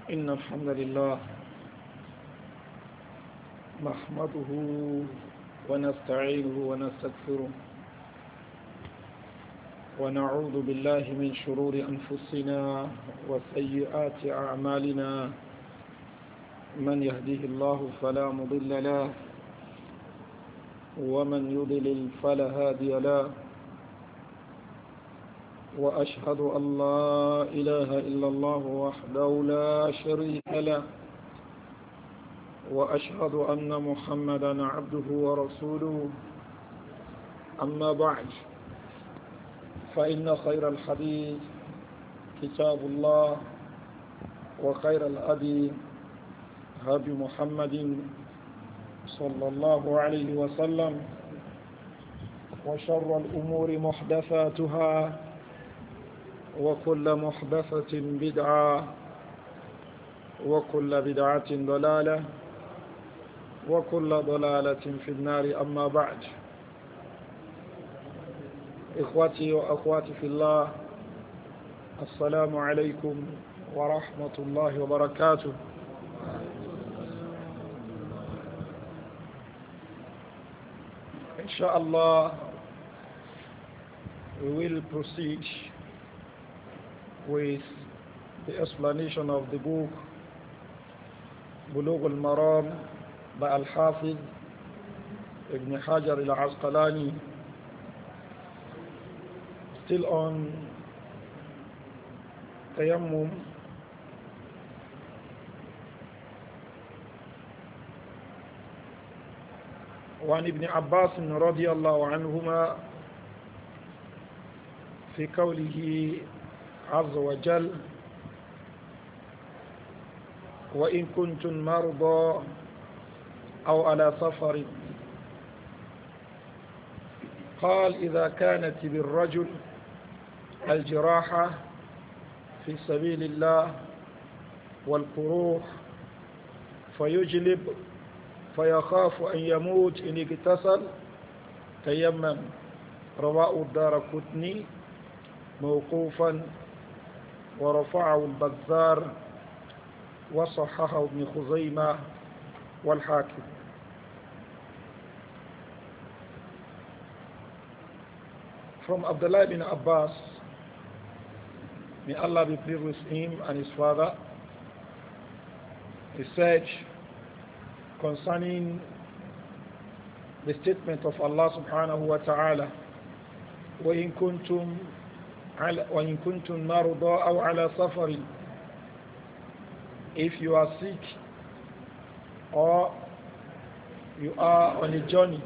إن الحمد لله نحمده ونستعينه ونستغفره ونعوذ بالله من شرور أنفسنا وسيئات أعمالنا من يهده الله فلا مضل له ومن يضلل فلا هادي له وأشهد أن لا إله إلا الله وحده لا شريك له وأشهد أن محمدا عبده ورسوله أما بعد فإن خير الحديث كتاب الله وخير الهدي هدي محمد صلى الله عليه وسلم وشر الأمور محدثاتها وكل محدثة بدعة وكل بدعة ضلالة وكل ضلالة في النار أما بعد إخوتي وأخواتي في الله السلام عليكم ورحمة الله وبركاته. Inshallah, we will proceed with the explanation of the book Bulugh al-Maram by Al-Hafiz Ibn Hajar al-Asqalani, still on Tayammum. وعن ابن عباس رضي الله عنهما في قوله عز وجل وإن كنتم مرضى أو على سفر قال إذا كانت بالرجل الجراحة في سبيل الله والقروح فيجلب فيخاف أن يموت إن اغتسل تيمم. رواه الدارقطني موقوفا ورفعه البزار وصححه ابن خزيمة والحاكم. From Abdullah ibn Abbas, may Allah be pleased with him and his father, he said concerning the statement of Allah subhanahu wa ta'ala, وَإِن كُنتُم مَرْضَى أَوْ عَلَى سَفَرٍ, if you are sick or you are on a journey,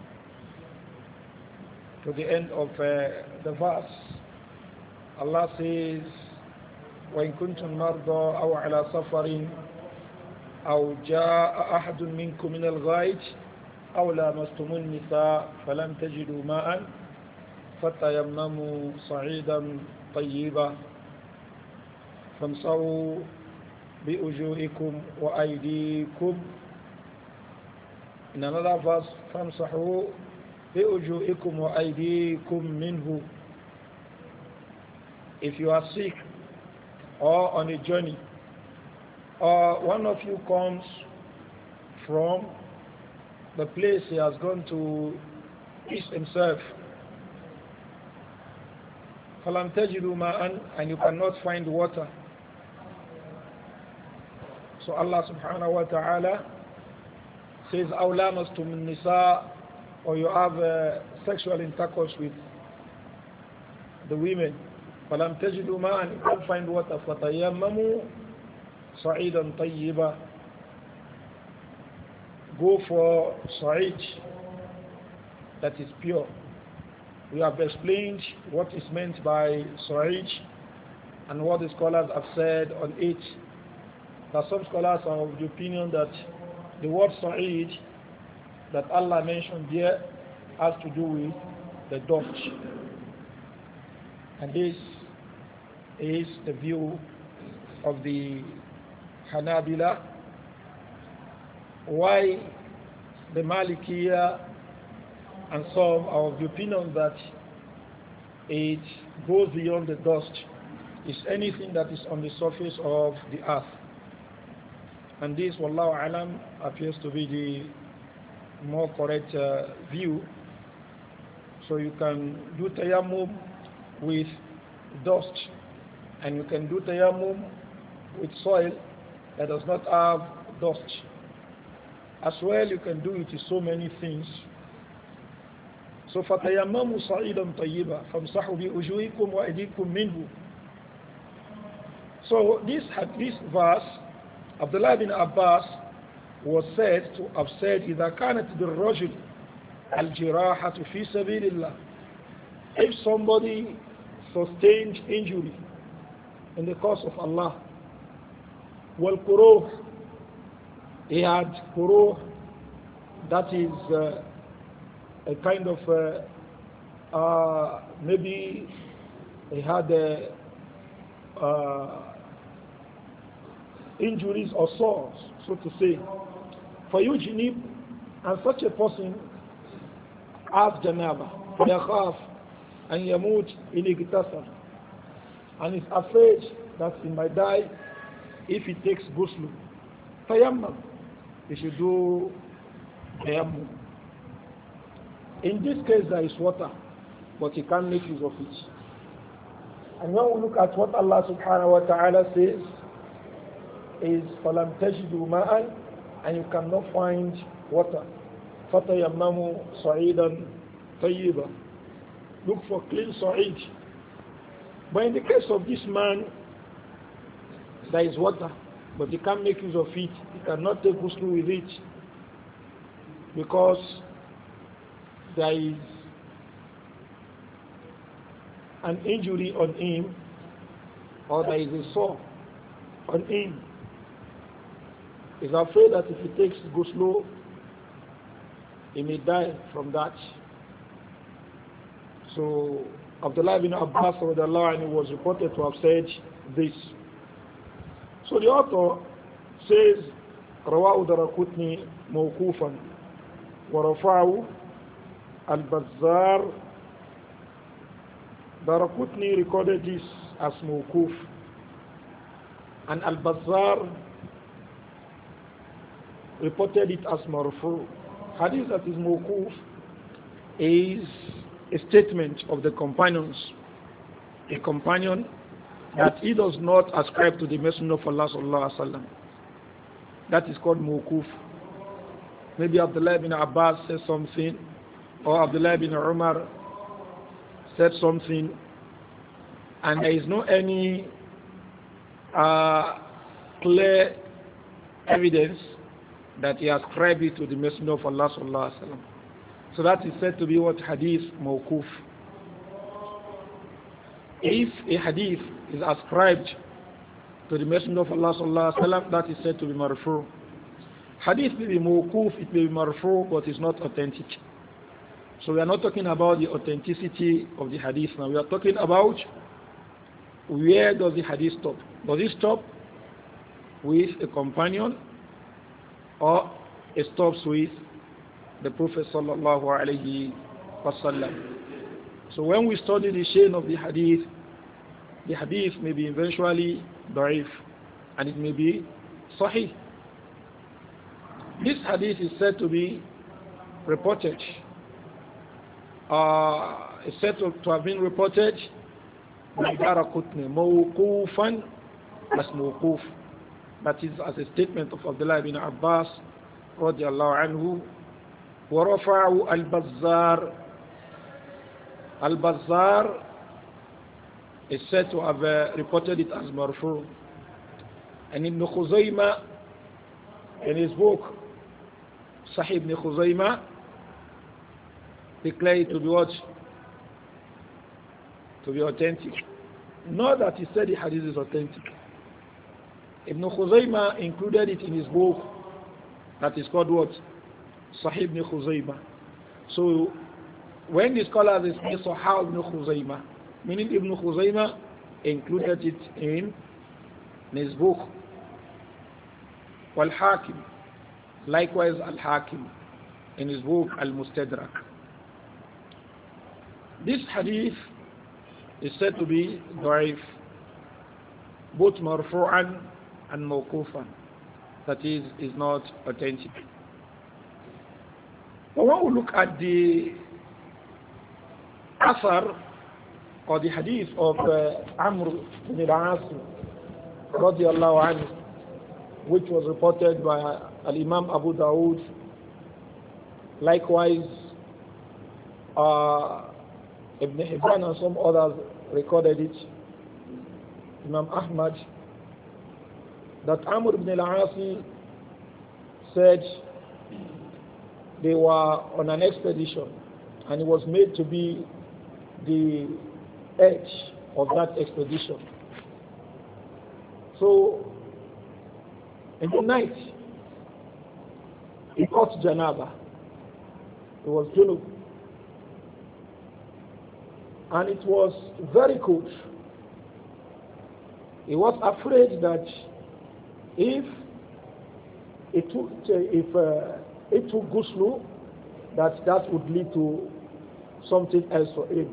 to the end of the verse, Allah says, وَإِن كُنتُم مَرْضَى أَوْ عَلى سَفَرٍ أو جاء أحد منكم من الغائط أو لامستم النساء فلم تجدوا ماء فتيمموا صعيدا طيبا فامسحوا بوجوهكم وأيديكم. In another verse, فامسحوا بوجوهكم وأيديكم منه. If you are sick or on a journey, or one of you comes from the place he has gone to ease himself, فَلَمْ تَجِدُوا مَاءً, and you cannot find water. So Allah subhanahu wa ta'ala says, أَوْ لَامَسْتُمُ النِّسَاء, or you have sexual intercourse with the women, فَلَمْ تَجِدُوا مَاءً, you can't find water, فَتَيَمَّمُوا صعيدا طيبا, go for sa'id that is pure. We have explained what is meant by sa'id and what the scholars have said on it. That some scholars are of the opinion that the word sa'id that Allah mentioned here has to do with the dust, and this is the view of the Hanabila. Why the Malikiya and some are of the opinion that it goes beyond the dust. It's anything that is on the surface of the earth. And this, wallahu alam, appears to be the more correct view. So you can do tayammum with dust, and you can do tayammum with soil that does not have dust. As well, you can do it with so many things. So فَتَيَمَّمُوا صَعِيدًا طَيِّبًا فَامْسَحُوا بِوُجُوهِكُمْ وَأَيْدِيكُمْ مِنْهُ. So this verse, Abdullah bin Abbas was said to have said, إِذَا كَانَتْ بِالرَّجُلِ الْجِرَاحَةُ فِي سَبِيلِ اللَّهِ. If somebody sustained injury in the cause of Allah, وَالْقُرُوحِ, he had quruh, that is a kind of maybe he had injuries or sores, so to say. For yujnib, and such a person has janaba, فَيَخَافْ أَنْ يَمُوتْ إِنْ اغْتَسَلَ, and is afraid that he might die if he takes ghusl. Tayammum, he should do tayammum. In this case, there is water, but he can't make use of it. And when we look at what Allah subhanahu wa ta'ala says, is فَلَمْ تَجِدُوا مَاءً, and you cannot find water. فَتَيَمَّمُوا صَعِيدًا طَيِّبًا, look for clean sa'id. But in the case of this man, there is water, but he can't make use of it. He cannot take ghusl with it because there is an injury on him, or there is a sore on him. He's afraid that if he takes ghusl, he may die from that. So Abdullah bin Abbas was reported to have said this. So the author says, رواه درقطني موقوفا ورفعه البزار. Daraqutni recorded this as mawkuf, and Al-Bazzar reported it as marfu. Hadith that is mawkuf is a statement of the companions, a companion that he does not ascribe to the Messenger of Allah sallallahu alaihi wasallam. That is called mawkuf. Maybe Abdullah bin Abbas says something, or Abdullah bin Umar said something, and there is no any clear evidence that he ascribed it to the Messenger of Allah sallallahu alaihi wasallam. So that is said to be what hadith mawkuf. If a hadith is ascribed to the Messenger of Allah sallallahu alaihi wasallam, that is said to be marfu. Hadith may be mawkuf, it may be marfu, but it's not authentic. So we are not talking about the authenticity of the hadith now. We are talking about where does the hadith stop. Does it stop with a companion, or it stops with the Prophet sallallahu alaihi wasallam? So when we study the chain of the hadith may be eventually da'if, and it may be sahih. This hadith is said to be reported, is said to have been reported by Daraqutni mawqufan as mawquf. That is as a statement of Abdullah bin Abbas radiyallahu anhu. وَرَفَعُ الْبَزَّارِ. Al-Bazzar is said to have reported it as marfu. And Ibn Khuzaymah, in his book Sahih Ibn Khuzaymah, declared it to be what? To be authentic. Not that he said the hadith is authentic. Ibn Khuzaymah included it in his book that is called what? Sahih Ibn Khuzaymah. So when the scholars say Sahih Ibn Khuzaymah, meaning Ibn Khuzaymah included it in his book. Wal-Hakim, likewise Al-Hakim in his book Al-Mustadrak. This hadith is said to be da'if, both marfu'an and mawqufan. that is not authentic. But when we look at the Asar or the hadith of Amr ibn al-As radiallahu anhu, which was reported by Al-Imam Abu Dawud, likewise Ibn Hibban and some others recorded it, Imam Ahmad, that Amr ibn al-As said they were on an expedition and it was made to be the edge of that expedition. So in the night he caught Janaba. It was junub. And it was very cold. He was afraid that if it took ghusl, that would lead to something else for him.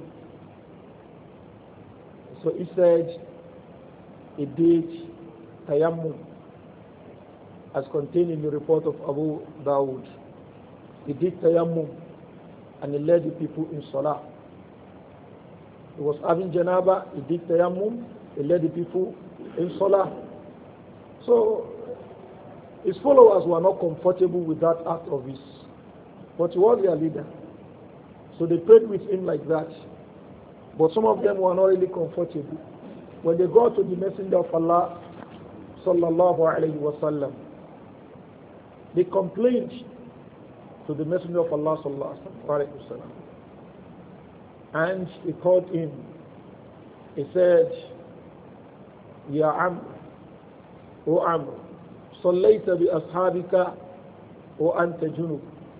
So he said he did tayammum, as contained in the report of Abu Dawud. He did tayammum and he led the people in salah. He was having janaba, he did tayammum, he led the people in salah. So his followers were not comfortable with that act of his, but he was their leader. So they prayed with him like that. But some of them were not really comfortable. When they got to the Messenger of Allah sallallahu alayhi wa sallam, they complained to the Messenger of Allah sallallahu alayhi wa sallam. And he called him. He said, Ya Amr, O Amr, صليت بأصحابك وأنت جنوب.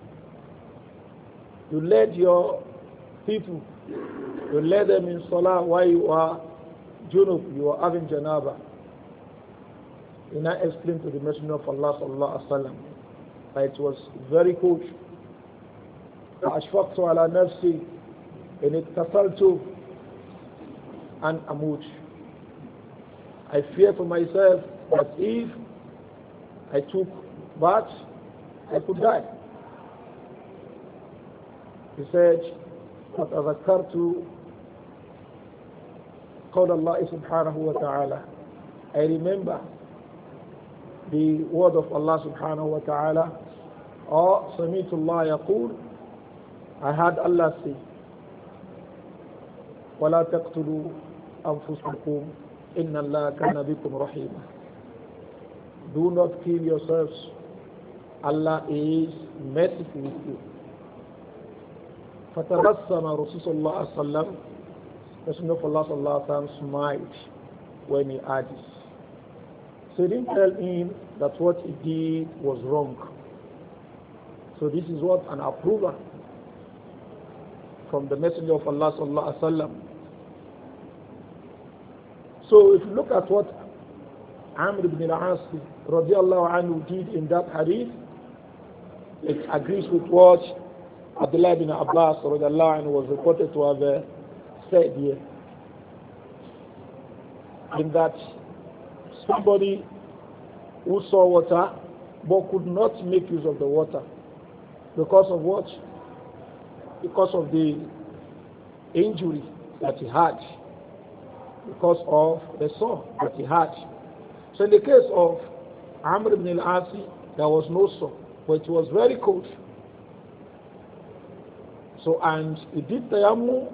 You led your people, you led them in salah while you are junub, you are having janaba. He now explained to the Messenger of Allah sallallahu alaihi wasallam that it was very cold. فأشفقت على نفسي إن اتصلت أن أموت. I fear for myself that if I took bath, I could die. He said, فَتَذَكَّرْتُ قَوْلَ اللَّهِ سُبْحَانَهُ وَتَعَالَى. I remember the word of Allah subhanahu wa ta'ala, or سَمِيتُ اللَّهَ يَقُولُ, I heard Allah say, وَلَا تَقْتُلُوا أَنفُسَكُمْ إِنَّ اللَّهَ كَانَ بِكُمْ رَحِيمًا. Do not kill yourselves. Allah is merciful with you. فَتَبَسَّمَ رَسُولُ اللَّهِ صَلَّى اللَّهُ عَلَيْهِ وَسَلَّمَ. Messenger of Allah sallallahu alaihi wasallam smiled when he heard this. So he didn't tell him that what he did was wrong. So this is what an approval from the Messenger of Allah sallallahu alaihi wasallam. So if you look at what Amr ibn al-As radiallahu anhu did in that hadith, it agrees with what Abdullah ibn Abbas radiallahu anhu was reported to have said here. In that somebody who saw water but could not make use of the water because of what? Because of the injury that he had, because of the sore that he had. So in the case of Amr ibn al-As, there was no sore, but it was very cold. So, and he did tayammum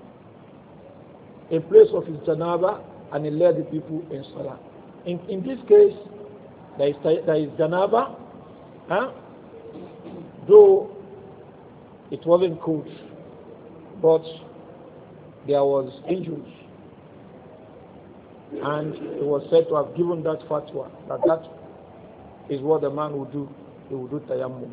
in place of his janaba, and he led the people in salah. In this case, there is janaba, though it wasn't cold, but there was injury. And he was said to have given that fatwa, that is what the man would do. He would do tayammum.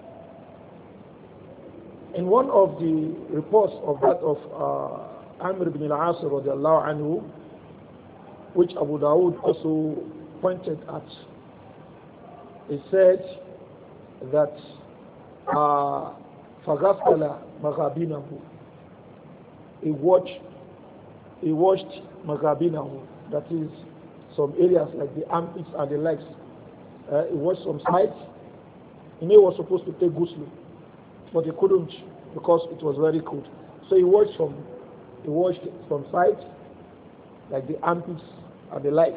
In one of the reports of that of Amr ibn al-As radiallahu anhu, which Abu Dawud also pointed at, he said that فَغَسَلَ مَغَابِنَهُ, he washed مَغَابِنَهُ, that is some areas like the armpits and the legs. he washed some sides. He was supposed to take ghusl, but he couldn't because it was very cold. So he washed some sides, like the armpits and the legs.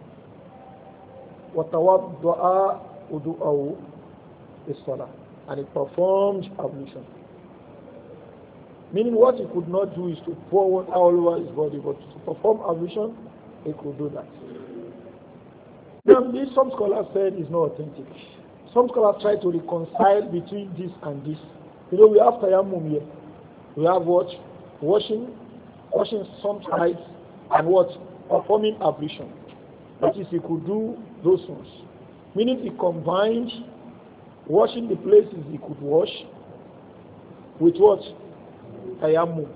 وَتَوَضَّأَ وُضُوءَهُ لِلصَّلَاةِ, and he performed ablution. Meaning what he could not do is to pour water all over his body, but to perform ablution, he could do that. Now, this, some scholars said is not authentic. Some scholars try to reconcile between this and this. We have tayammum here. We have what? Washing some sides and what? Performing ablution. That is, he could do those ones. Meaning he combined washing the places he could wash with what? Tayammum.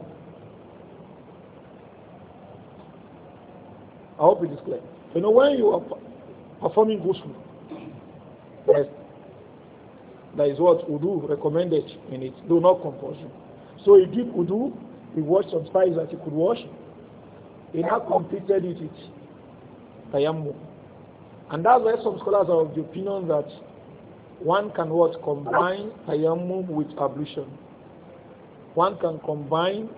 I hope it is clear. When you are performing ghusl, that is what wudu recommended in it, do not compulsion. So he did wudu, he washed some sides that he could wash, he now completed it with tayammum. And that's why some scholars are of the opinion that one can what? Combine tayammum with ablution. One can combine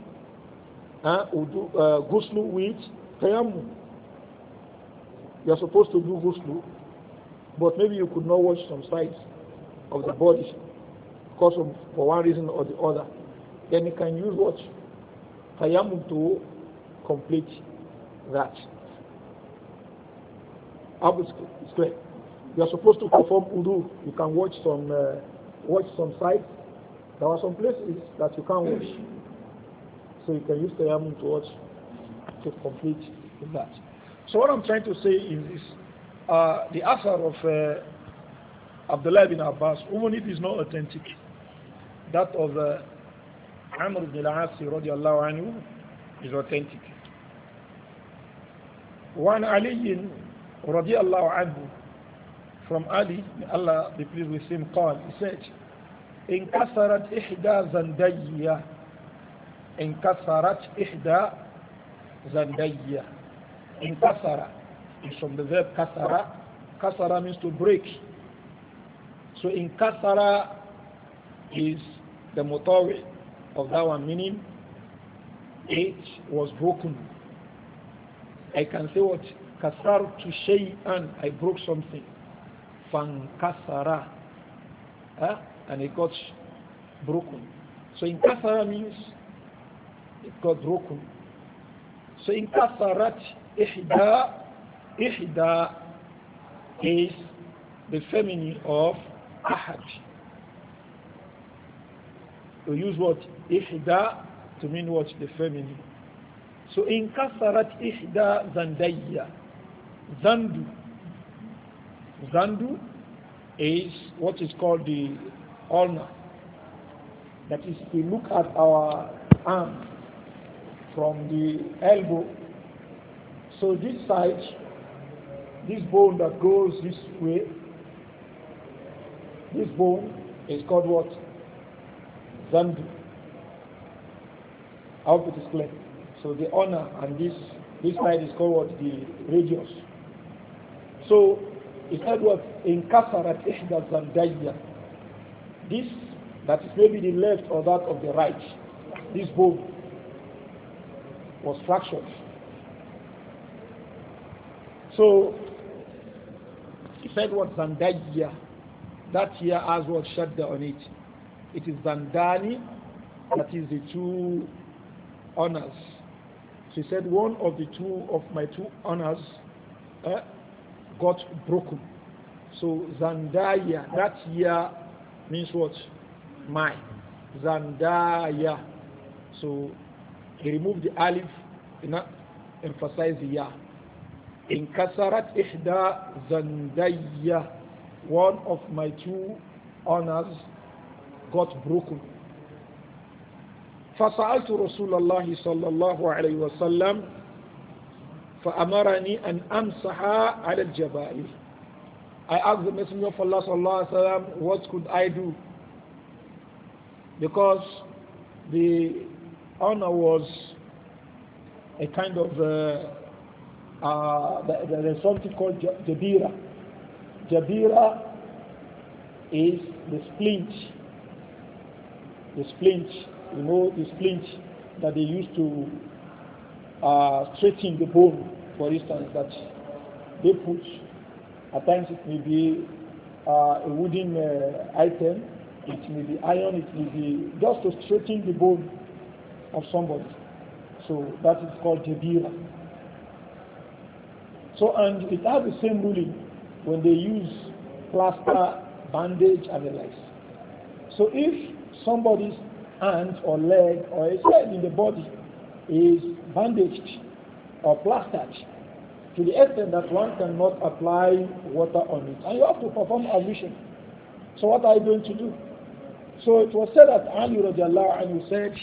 ghusl with tayammum. You are supposed to do ghusl, but maybe you could not wash some sides of the body because of, for one reason or the other. Then you can use what? Tayammum to complete that. Obviously, it's clear. You are supposed to perform wudu. You can watch some sides. There are some places that you can't watch. So you can use tayammum to watch, to complete that. So what I'm trying to say is this. The asar of Abdullah bin Abbas, even if it is not authentic, that of Amr ibn al-Asi radiallahu anhu is authentic. One Ali radiallahu anhu, from Ali, may Allah be pleased with him, he said, انكسرت إحدى زندية انكسرت إحدى زندية. انكسر is from the verb kasara. Kasara means to break. So inkasara is the motor of that one, meaning it was broken. I can say what? Kasartu shay'an, I broke something. Fankasara. And it got broken. So inkasara means it got broken. So inkasarat ihda. Ihda is the feminine of ahad. We use what? Ihda to mean what? The feminine. So inkasarat ihda zandayya. Zandu. Zandu is what is called the ulna. That is, we look at our arm from the elbow. So this side, this bone that goes this way, this bone is called what? Zandu. I hope it is clear. So the ulna and this side is called what? The radius. So it said what? Inkasarat ihda zandayya. This, that is maybe the left or that of the right, this bone was fractured. So he said what? Zandayya. That here has what? Shadda on it. It is Zandani, that is the two honors. So he said one of the two of my two honors got broken. So Zandaya, that here means what? My. Zandaya. So he removed the alif, emphasize the ya. Inkasarat ihda zandayya. One of my two honors got broken. فسألت رسول الله صلى الله عليه وسلم فأمرني أن أمسح على الجبائر. I asked the Messenger of Allah صلى الله عليه وسلم, what could I do? Because the honor was a kind of there is something called jabira. Jabira is the splint. The splint, you know, the splint that they use to straighten the bone, for instance, that they put. At times it may be a wooden item, it may be iron, it may be just to straighten the bone of somebody. So that is called jabira. So, and it has the same ruling when they use plaster, bandage, and the likes. So if somebody's hand or leg or a cell in the body is bandaged or plastered to the extent that one cannot apply water on it, and you have to perform ablution. So what are you going to do? So it was said that Ali radiallahu anhu said,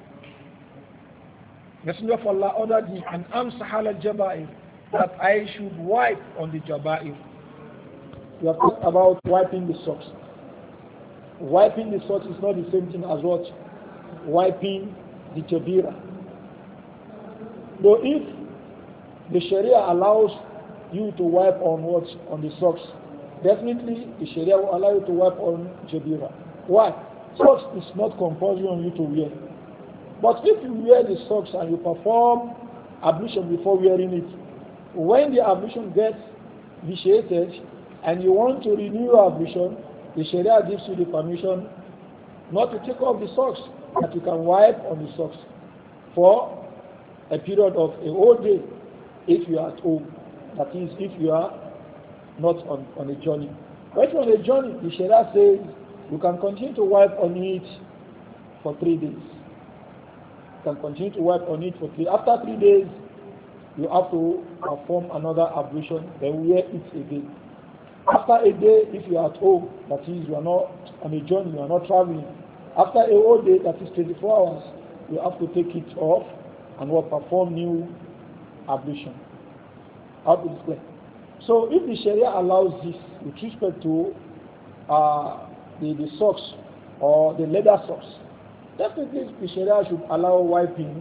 Messenger of Allah ordered me an amsahal al-jaba'ir, that I should wipe on the jaba'ir. We have talked about wiping the socks. Wiping the socks is not the same thing as what? Wiping the jabira. Though if the Sharia allows you to wipe on what? On the socks, definitely the Sharia will allow you to wipe on jabira. Why? Socks is not compulsory on you to wear. But if you wear the socks and you perform ablution before wearing it, when the ablution gets vitiated and you want to renew your ablution, the Sharia gives you the permission not to take off the socks, that you can wipe on the socks for a period of a whole day if you are at home. That is, if you are not on a journey. But if you're on a journey, the Sharia says you can continue to wipe on it for 3 days. You can continue to wipe on it for 3 days. After 3 days, you have to perform another ablution, then wear it again. After a day, if you are at home, that is, you are not on a journey, you are not traveling, after a whole day, that is 24 hours, you have to take it off and will perform new ablution. How to display. So if the Sharia allows this with respect to the socks or the leather socks, definitely the Sharia should allow wiping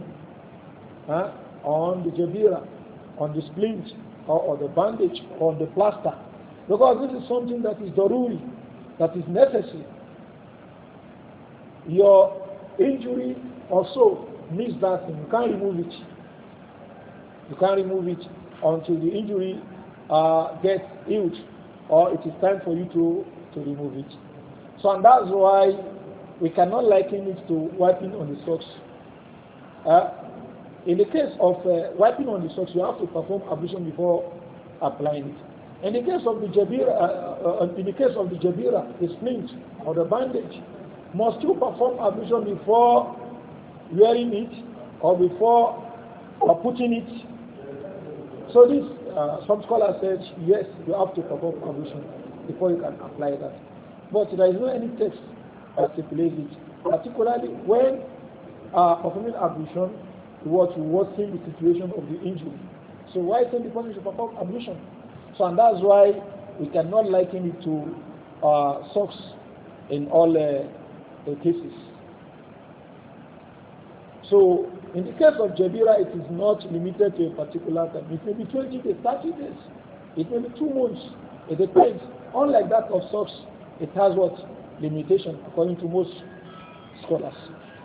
on the jabira, on the splint, or the bandage, or on the plaster. Because this is something that is daruri, that is necessary. Your injury also needs that thing. You can't remove it. You can't remove it until the injury gets healed, or it is time for you to remove it. So, and that's why we cannot liken it to wiping on the socks. In the case of wiping on the socks, you have to perform ablution before applying it. In the case of the jabira, the splint or the bandage, must you perform ablution before wearing it or before putting it? So this, some scholars said, yes, you have to perform ablution before you can apply that. But there is no any text that stipulates it. Particularly when performing ablution, what will worsen the situation of the injury. So why say the person should perform ablution? So, and that's why we cannot liken it to socks in all cases. So, in the case of jabira, it is not limited to a particular time. It may be 20 days, 30 days. It may be 2 months. It depends. Unlike that of socks, it has what? Limitation, according to most scholars.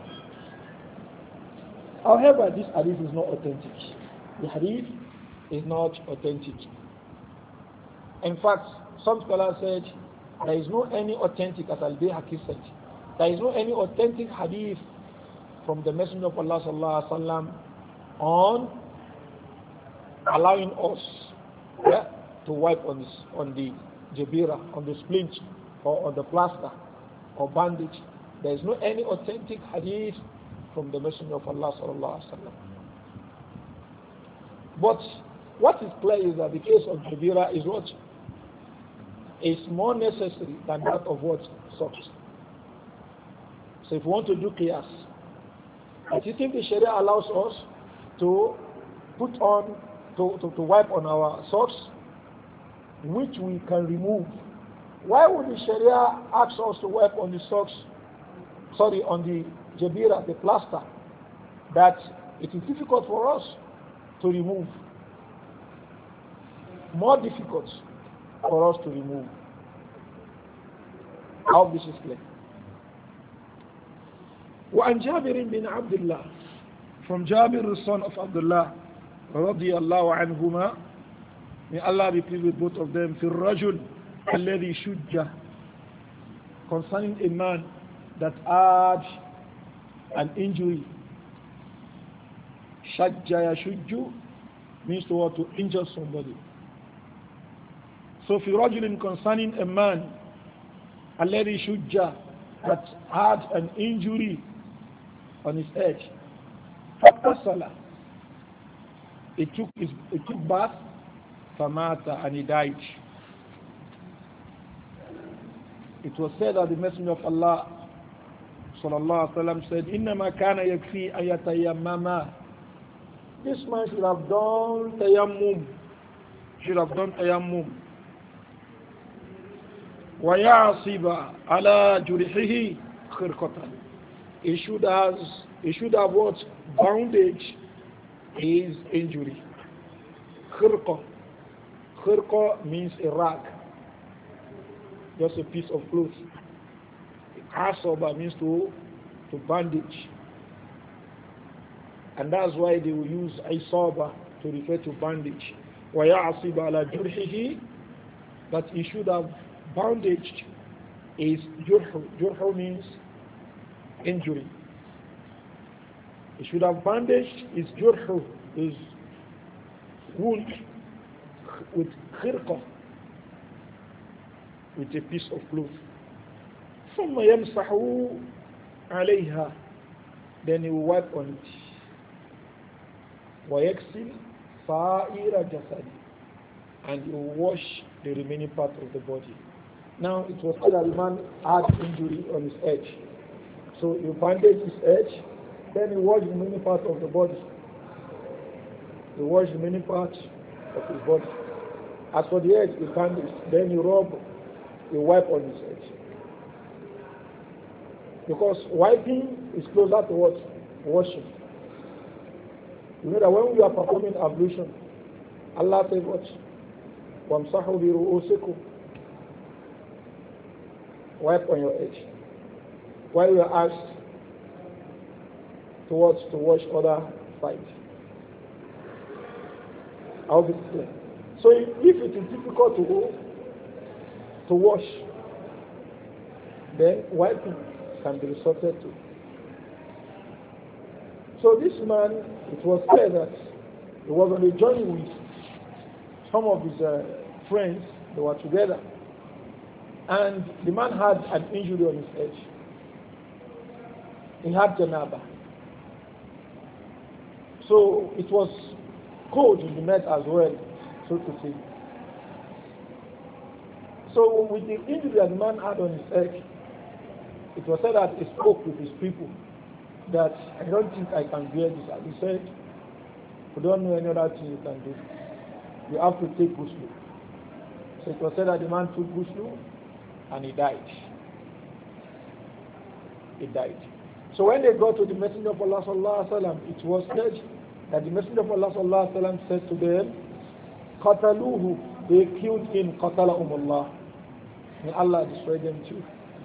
However, this hadith is not authentic. The hadith is not authentic. In fact, some scholars said there is no any authentic, as Al-Bayhaqi said, there is no any authentic hadith from the Messenger of Allah sallallahu alaihi wasallam on allowing us to wipe on the jabira, on the splint, or on the plaster, or bandage. There is no any authentic hadith from the Messenger of Allah sallallahu alaihi wasallam. But what is clear is that the case of jabira is what is more necessary than that of what? Socks. So if we want to do qiyas, do you think the Sharia allows us to put on, to wipe on our socks, which we can remove? Why would the Sharia ask us to wipe on the socks, on the jabira, the plaster, that it is difficult for us to remove? More difficult. for us to remove. How this is clear. وعن جابر بن عبد الله, from Jabir the son of Abdullah رضي الله عنهما, may Allah be pleased with both of them, في الرجل الذي شج, concerning a man that had an injury. Shajja yashujju means to injure somebody. So في رجل, concerning a man الذي شج, that had an injury on his edge. فَاغْتَسَلَ, he took bath, فَمَاتَ, and he died. It was said that the Messenger of Allah sallallahu alaihi wasallam said, إِنَّمَا كَانَ يَكْفِي أَن يَتَيَمَّمَ. This man should have done tayammum. وَيَعْصِبَ عَلَى جُرِحِهِ خِرْقَةً. He should have what? Bandage his injury. Khirqa means a rag, just a piece of cloth. Asaba means to bandage. And that's why they will use isaba to refer to bandage. وَيَعْصِبَ عَلَى جُرْحِهِ, that he should have bandaged is jurhu. Jurhu means injury. He should have bandaged his jurhu, his wound, with khirqa, with a piece of cloth. ثُمَّ يَمْسَحُ عَلَيْهَا, then he will wipe on it. وَيَكْسِلْ سَائِرَ جَسَدِ, and he will wash the remaining part of the body. Now it was said that the man had injury on his edge. So you bandage his edge, then you wash the remaining part of the body. You wash the remaining part of his body. As for the edge, you bandage, then you rub, you wipe on his edge. Because wiping is closer to what? Washing. You know that when we are performing ablution, Allah says what? وَامْسَحُوا بِرُؤُوسِكُمْ, wipe on your edge. While we are asked to wash other sides. I'll be clear. So if it is difficult to wash, then wiping can be resorted to. So this man, it was said that he was on a journey with some of his friends. They were together, and the man had an injury on his edge. He had janaba. So it was cold in the night as well, so to say. So with the injury that the man had on his edge, it was said that he spoke with his people that I don't think I can bear this. And he said, we don't know any other thing you can do. You have to take ghusl. So it was said that the man took ghusl and he died. He died. So when they got to the Messenger of Allah sallallahu alaihi wasallam, it was said that the Messenger of Allah sallallahu alaihi wasallam said to them, "Qataluhu, they killed him. Qatalahum Allah. May Allah destroy them too."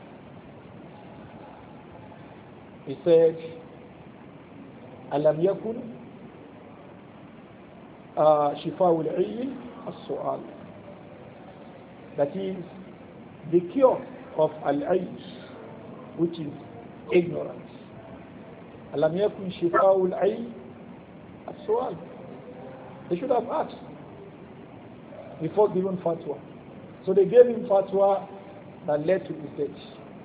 He said, "Alam yakun shifa'ul ayyi as-su'al." That is the cure of al-ayy, which is ignorance. Alam yakun shifa'ul ayy as-su'al. They should have asked before giving fatwa. So they gave him fatwa that led to his death.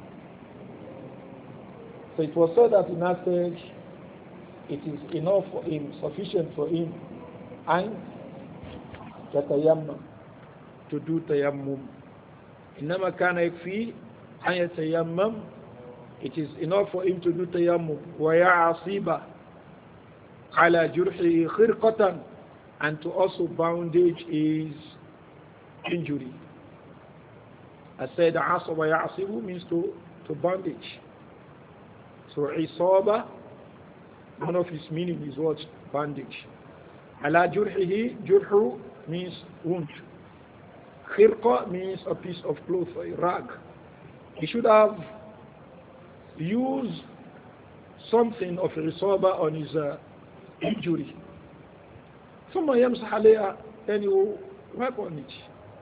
So it was said that in that stage, it is enough for him, sufficient for him, and yatayammam, to do tayammum. إنما كان يكفي أن يتيمم. It is enough for him to do tayammum. ويعصب على جرحه خرقة, and to also bandage his injury. I said عصب يعصب means to bandage. So isaba, one of his meaning is what? Bandage. Ala jurhihi, jurhu means wound. Khirqa means a piece of cloth, a rag. He should have used something of a risaba on his injury. ثم يمسح عليها, then he will wipe on it.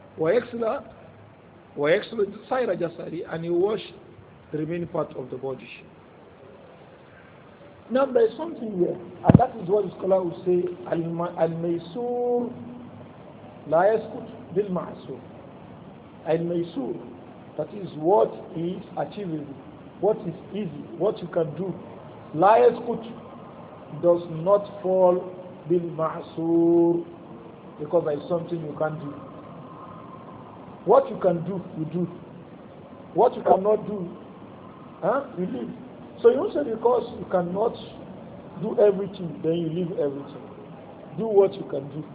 ويغسل سائر جسده, and he wash the remaining part of the body. Now there is something here, and that is what the scholar will say, Al-Maysur la yaskut bil-Ma'sur. Al-Maysur, that is what is achievable, what is easy, what you can do. La yaskut does not fall bil-Ma'sur, because there is something you can't do. What you can do, you do. What you cannot do, you leave. So you don't say because you cannot do everything, then you leave everything. Do what you can do.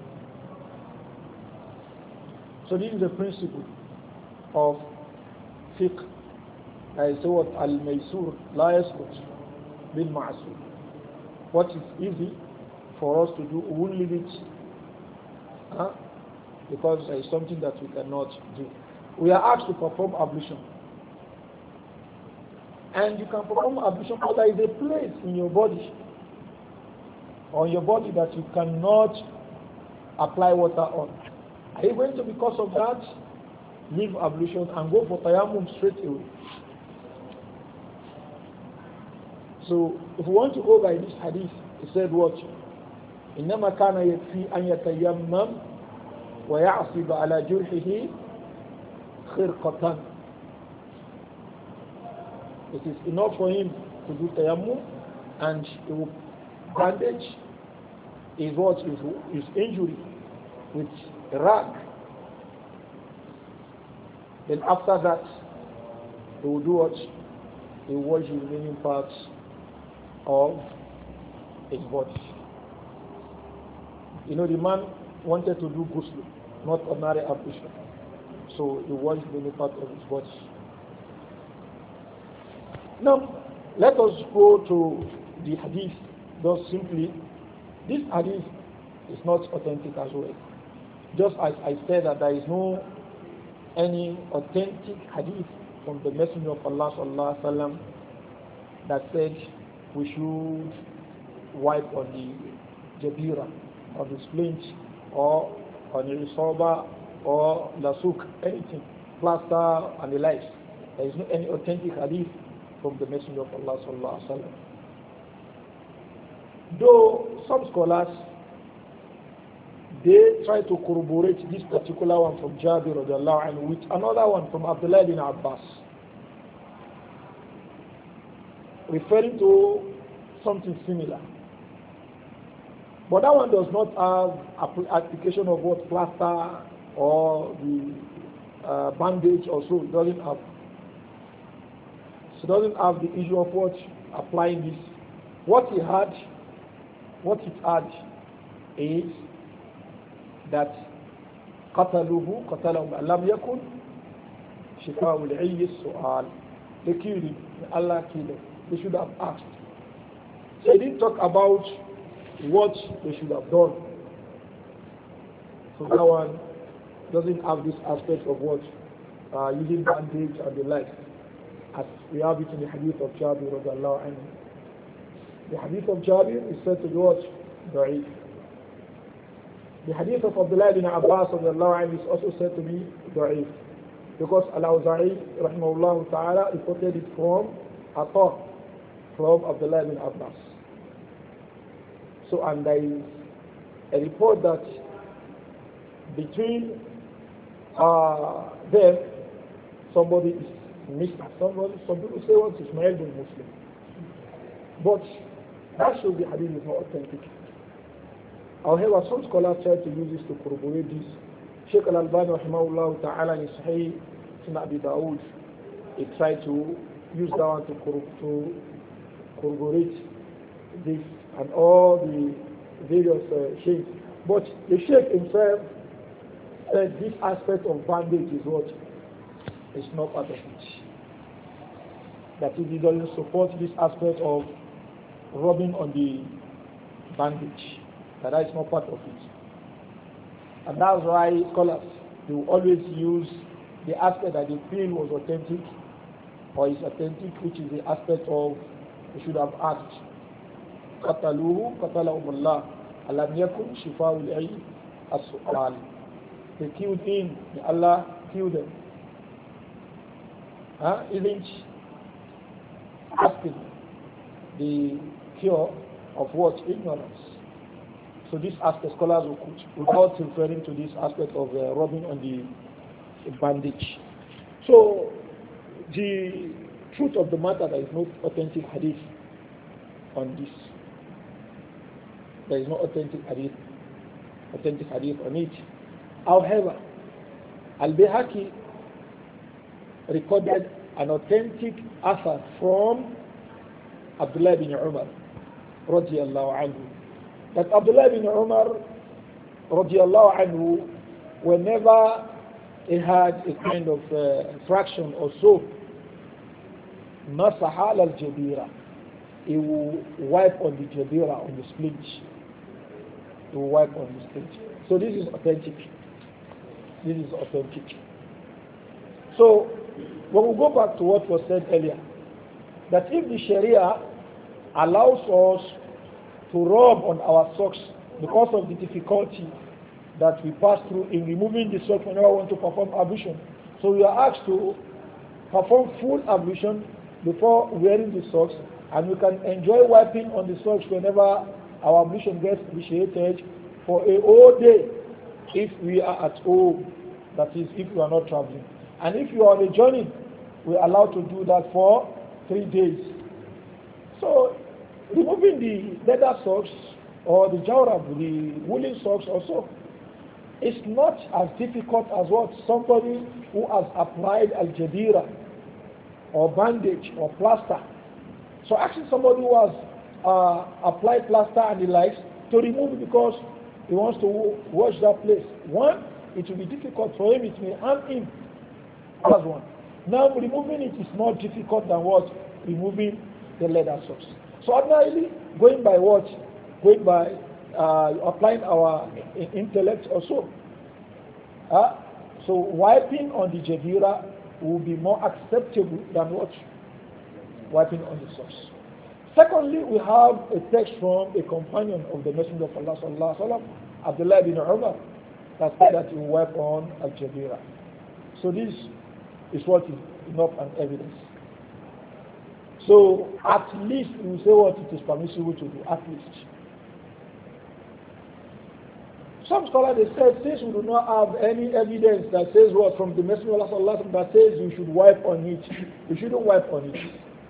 So this is the principle of fiqh. I say what al-maysur la yasbut bil ma'sur. What is easy for us to do, we won't leave it. Because there is something that we cannot do. We are asked to perform ablution. And you can perform ablution, but there is a place in your body, on your body, that you cannot apply water on. Are you going to, because of that, leave ablution and go for tayammum straight away? So, if we want to go by this hadith, he said what? إنما كان يكفي أن يتيمم ويعصب على جرحه خرقة. It is enough for him to do tayammum, and he will bandage his injury with a rag. Then after that, he will do what? He will wash the remaining parts of his body. You know, the man wanted to do ghusl, not ordinary ablution. So he washed the remaining part of his body. Now, let us go to the hadith. Just simply, this hadith is not authentic as well. Just as I said that there is no any authentic hadith from the Messenger of Allah sallallahu alaihi wasallam that said we should wipe on the jabira, on the splint, or on the risaba, or lasuk, anything, plaster and the likes. There is no any authentic hadith from the Messenger of Allah sallallahu alaihi wasallam. Though some scholars, they try to corroborate this particular one from Jabir radiallahu anhu with another one from Abdullah bin Abbas, referring to something similar. But that one does not have application of what plaster or the bandage or so. It doesn't have. So it doesn't have the issue of what applying this. What it had is that قتلوه قتلهم لم يكن شفاء العي السؤال. They killed him. Allah killed him. They should have asked. So he didn't talk about what they should have done. So that one doesn't have this aspect of what using bandage and the like, as we have it in the hadith of Jabir radiallahu anhu. The hadith of Jabir is said to be what? Da'if. The hadith of Abdullah bin Abbas radiallahu anhu is also said to be da'if, because Al-Awza'i rahimahullah ta'ala reported it from Ata, from Abdullah bin Abbas. So, and there is a report that between them, somebody is missing. Some people say what Ismail bin Muslim. But that shows the hadith is not authentic. However, some scholars try to use this to corroborate this. Sheikh Al-Albani rahimahullah ta'ala in Sahih Sunan Abi Dawud, he tried to use that one to corroborate this and all the various sheikhs. But the sheikh himself said this aspect of bandage is what is not part of it. That he doesn't support this aspect of rubbing on the bandage. That is not part of it. And that's why scholars, They will always use the aspect that they feel was authentic or is authentic, which is the aspect of we should have asked. قتلوه قتلهم الله ألم يكن شفاء العي السؤال. They killed him, Allah killed them. Isn't asking the cure of what? Ignorance. So this aspect scholars will put without referring to this aspect of rubbing on the bandage. So the truth of the matter, there is no authentic hadith on this. There is no authentic hadith on it. However, Al-Bayhaqi recorded an authentic asar from Abdullah bin Umar radiyallahu anhu. That Abdullah bin Umar radiyallahu anhu, whenever he had a kind of fraction or so, masaha al-jabira, he will wipe on the jabira, on the splint. He will wipe on the splint. So this is authentic. This is authentic. So when we go back to what was said earlier, that if the Sharia allows us to rub on our socks because of the difficulty that we pass through in removing the socks whenever we want to perform ablution, so we are asked to perform full ablution before wearing the socks, and we can enjoy wiping on the socks whenever our ablution gets initiated for a whole day if we are at home, that is if we are not traveling. And if you are on a journey, we are allowed to do that for 3 days. So removing the leather socks or the jawrab, the woolen socks also, is not as difficult as what somebody who has applied al-jadira or bandage or plaster. So asking somebody who has applied plaster and the likes to remove it because he wants to wash that place. One, it will be difficult for him, it may harm him. That's one. Now removing it is more difficult than what? Removing the leather socks. So ordinarily, going by what? Going by applying our intellect also. So wiping on the jadira will be more acceptable than what? Wiping on the socks. Secondly, we have a text from a companion of the Messenger of Allah sallallahu alaihi wasallam, Abdullah bin Umar, that said that you wipe on al-jadira. So this is what is enough and evidence. So at least we say what it is permissible to do, at least. Some scholars they said since we do not have any evidence that says what from the Messenger of Allah that says you should wipe on it, you shouldn't wipe on it.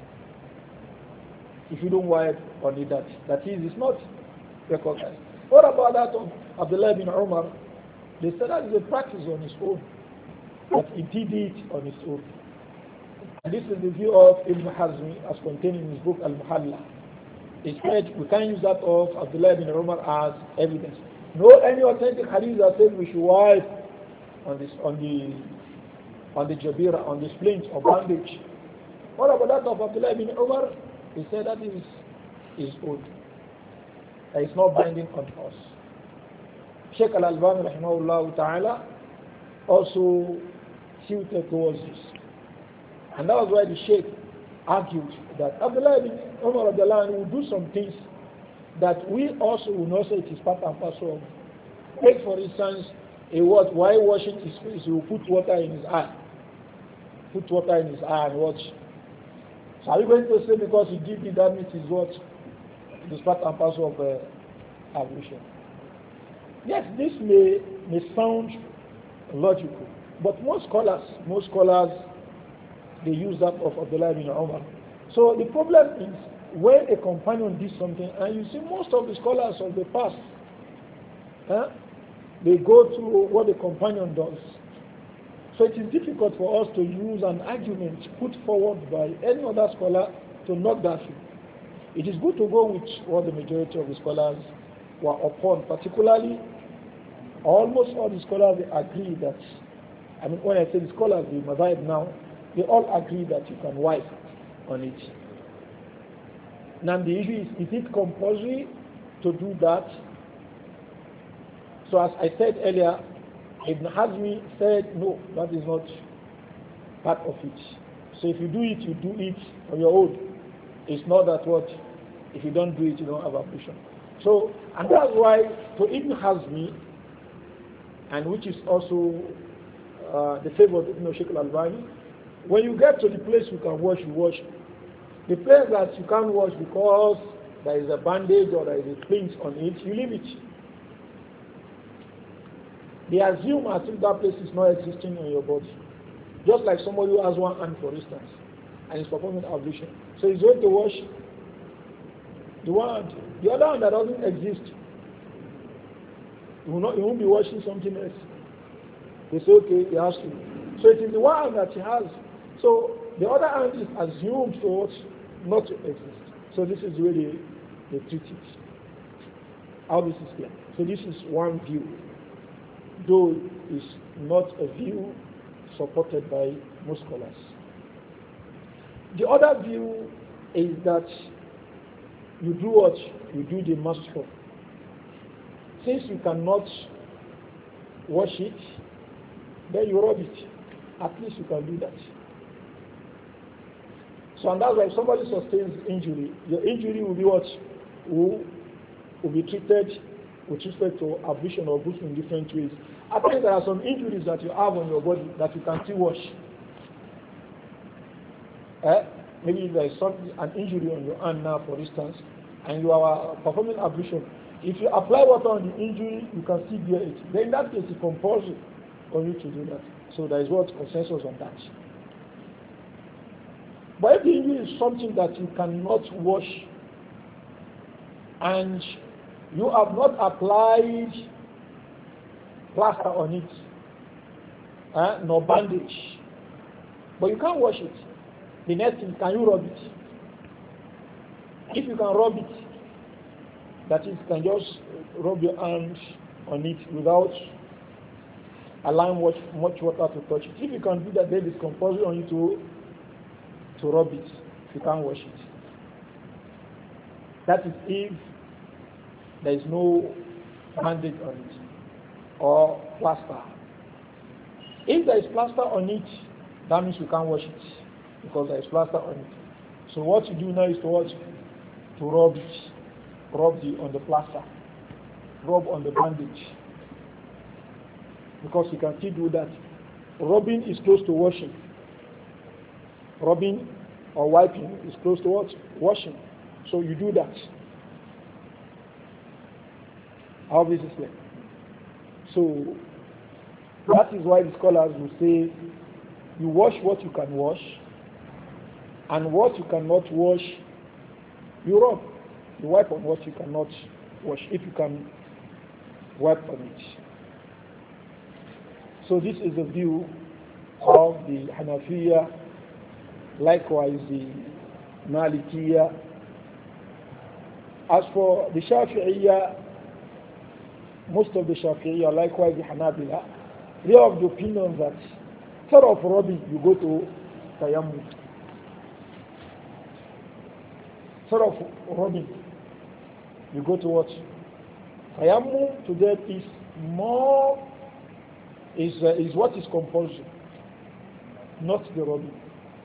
You shouldn't wipe on it. That is, it's not recognized. What about that of Abdullah bin Umar? They said that is a practice on his own. But he did it on his own. And this is the view of Ibn Hazmi as contained in his book Al-Muhalla. He said we can use that of Abdullah bin Umar as evidence. No any authentic hadith that says we should wipe on the jabira, on the splint or bandage. What about that of Abdullah bin Umar? He said that is his own. That is not binding on us. Sheikh Al-Albani rahimahullah ta'ala also tilted towards this. And that was why the Sheikh argued that Abdullah bin Umar will do some things that we also will not say it is part and parcel of. Take for instance, while washing his face, he will put water in his eye. Put water in his eye and watch. So are you going to say because he did it, that means it's what? It is part and parcel of ablution. Yes, this may sound logical, but most scholars, they use that of Abdullah bin Umar. So the problem is when a companion did something, and you see most of the scholars of the past, they go through what the companion does. So it is difficult for us to use an argument put forward by any other scholar to knock that thing. It is good to go with what the majority of the scholars were upon, particularly almost all the scholars agree that, I mean when I say the scholars, the Mazahib now, they all agree that you can wipe on it. Now the issue is it compulsory to do that? So as I said earlier, Ibn Hazmi said, no, that is not part of it. So if you do it, you do it on your own. It's not that what, if you don't do it, you don't have ablution. So, and that's why to Ibn Hazmi, and which is also the favor of Ibn Sheikh al-Albani, when you get to the place you can wash, you wash. The place that you can't wash because there is a bandage or there is a splint on it, you leave it. They assume as if that place is not existing on your body. Just like somebody who has one hand, for instance, and is performing ablution. So he's going to wash the one hand. The other hand that doesn't exist, he won't be washing something else. They say, okay, he has to. So it is the one hand that he has. So the other hand is assumed to not to exist. So this is the way they treat it. How this is clear. So this is one view, though it's not a view supported by most scholars. The other view is that you do what? You do the master. Since you cannot wash it, then you rub it. At least you can do that. So and that's why if somebody sustains injury, your injury will be what? Will be treated with respect to ablution or ghusl in different ways. I think there are some injuries that you have on your body that you can still wash. Maybe there is an injury on your hand now, for instance, and you are performing ablution. If you apply water on the injury, you can still bear it. Then in that case, it's compulsory for you to do that. So there is what consensus on that. But if the injury is something that you cannot wash and you have not applied plaster on it, nor bandage, but you can't wash it, the next thing, can you rub it? If you can rub it, that is, you can just rub your hands on it without allowing much water to touch it. If you can do that, then it's compulsory on you to rub it. If you can't wash it. That is if there is no bandage on it or plaster. If there is plaster on it, that means you can't wash it because there is plaster on it. So what you do now is to rub it. Rub on the plaster. Rub on the bandage. Because you can still do that. Rubbing is close to washing. Rubbing or wiping is close to what? Washing. So you do that. How this is like. So that is why the scholars will say you wash what you can wash, and what you cannot wash, you rub. You wipe on what you cannot wash, if you can wipe on it. So this is the view of the Hanafiya, likewise the Malikiya. As for the Shafi'iyya, most of the Shafi'iyya, likewise the Hanabila, they are of the opinion that instead of rubbing, you go to tayammum. Instead of rubbing, you go to what? Tayammum to them is more, is what is compulsory, not the rubbing.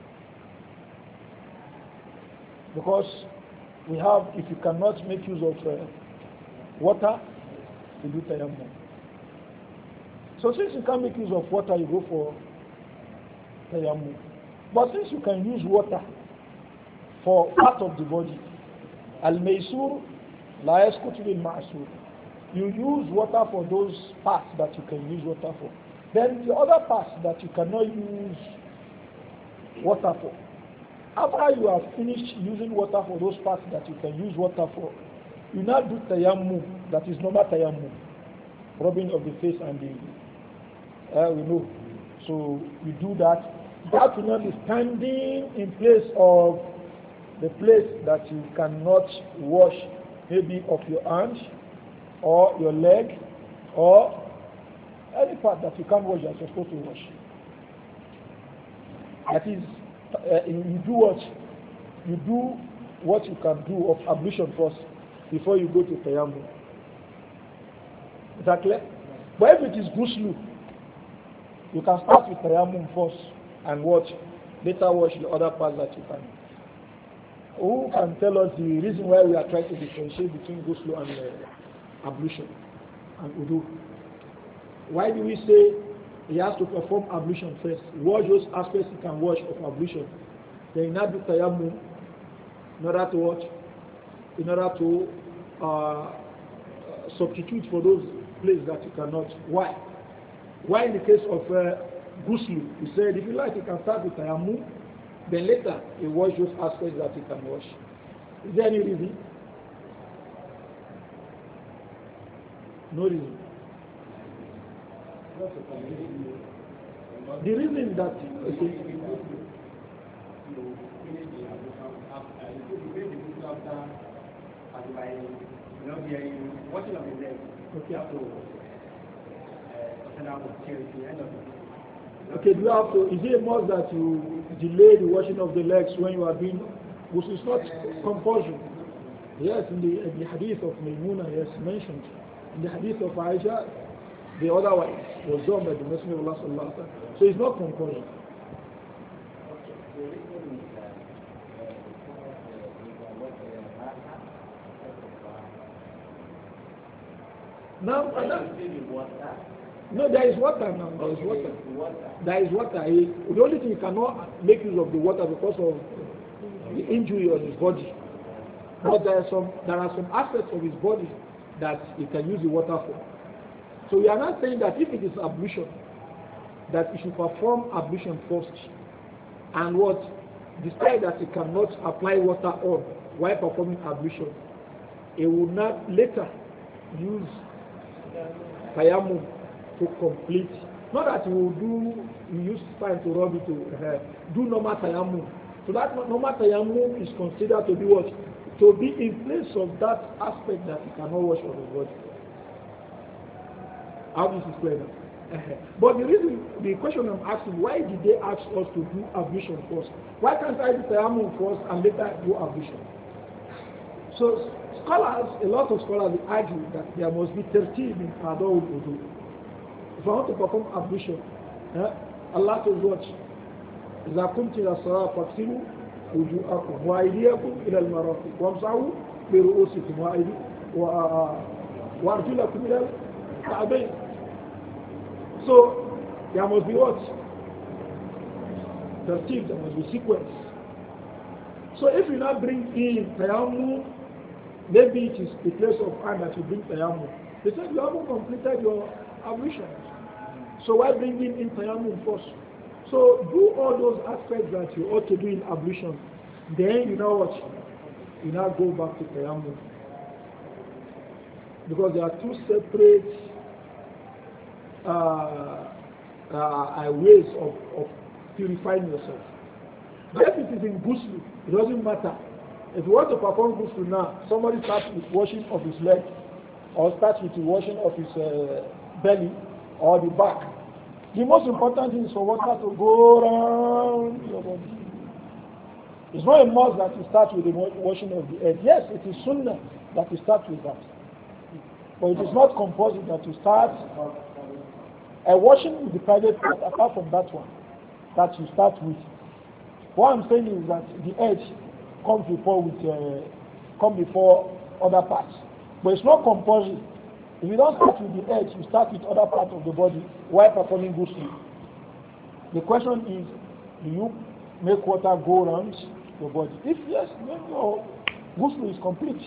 Because we have, if you cannot make use of water, you do tayammum. So since you can't make use of water, you go for tayammum. But since you can use water for part of the body, al-maysur la yasqutu bil ma'sur. You use water for those parts that you can use water for. Then the other parts that you cannot use water for. After you have finished using water for those parts that you can use water for, you now do tayammum, that is normal tayammum, rubbing of the face and the we know. So you do that. That will not be standing in place of the place that you cannot wash, maybe of your hand or your leg or any part that you can't wash that you're supposed to wash. That is, you do what? You do what you can do of ablution first before you go to tayammum. Is that clear? But if it is ghusl, You can start with tayammum first and what? Later wash the other parts that you can. Who can tell us the reason why we are trying to differentiate between ghusl and ablution and wudu? Why do we say he has to perform ablution first? Wash those aspects he can wash of ablution. Then he not do tayammum in order to watch, in order to substitute for those places that you cannot. Why? Why in the case of ghusl, he said if you like you can start with tayammum, then later you wash those aspects that you can wash. Is there any reason? No reason. The reason that okay, do you have to, is it a must that you delay the washing of the legs when you are doing, which is not compulsory? Yes, in the hadith of Maimuna, yes, mentioned. In the hadith of Aisha, the other one was done by the Messenger of Allah sallallahu alaihi wasallam. So it's not compulsory. Now, no, there is water now. There is water. There is water. The only thing you cannot make use of the water because of the injury on his body. But there are some aspects of his body that he can use the water for. So we are not saying that if it is ablution, that he should perform ablution first, and what decide that he cannot apply water on while performing ablution, he will not later use tayammum to complete. Not that he will use time to rub it to do normal tayammum. So that normal tayammum is considered to be what? To be in place of that aspect that he cannot wash on his body. How this is clear now? But the question I'm asking, why did they ask us to do ablution first? Why can't I do tayammum first and later do ablution? So scholars, a lot of scholars argue that there must be 13 in Adawul Wudu. If I want to perform ablution, Allah says what? إذا قمت إلى الصلاة فاغسلوا وجوهكم وأيديكم إلى المرافق وامسحوا برؤوسكم وأرجلكم إلى الكعبين. So there must be what? 13, there must be sequence. So if you not bring in tayammum, maybe it is the place of hand that you bring tayammum. They said you haven't completed your ablution. So why bring in tayammum first? So do all those aspects that you ought to do in ablution. Then you know what? You now go back to tayammum. Because there are two separate ways of purifying yourself. But if it is in ghusl, it doesn't matter. If you want to perform ghusl now, somebody starts with washing of his leg, or starts with the washing of his belly or the back. The most important thing is for water to go around your body. It's not a must that you start with the washing of the head. Yes, it is sunnah that you start with that. But it is not compulsory that you start washing the private part apart from that one that you start with. What I'm saying is that the edge comes before other parts. But it's not compulsory. If you don't start with the edge, you start with other parts of the body while performing ghusl. The question is, do you make water go around your body? If yes, then your ghusl is complete.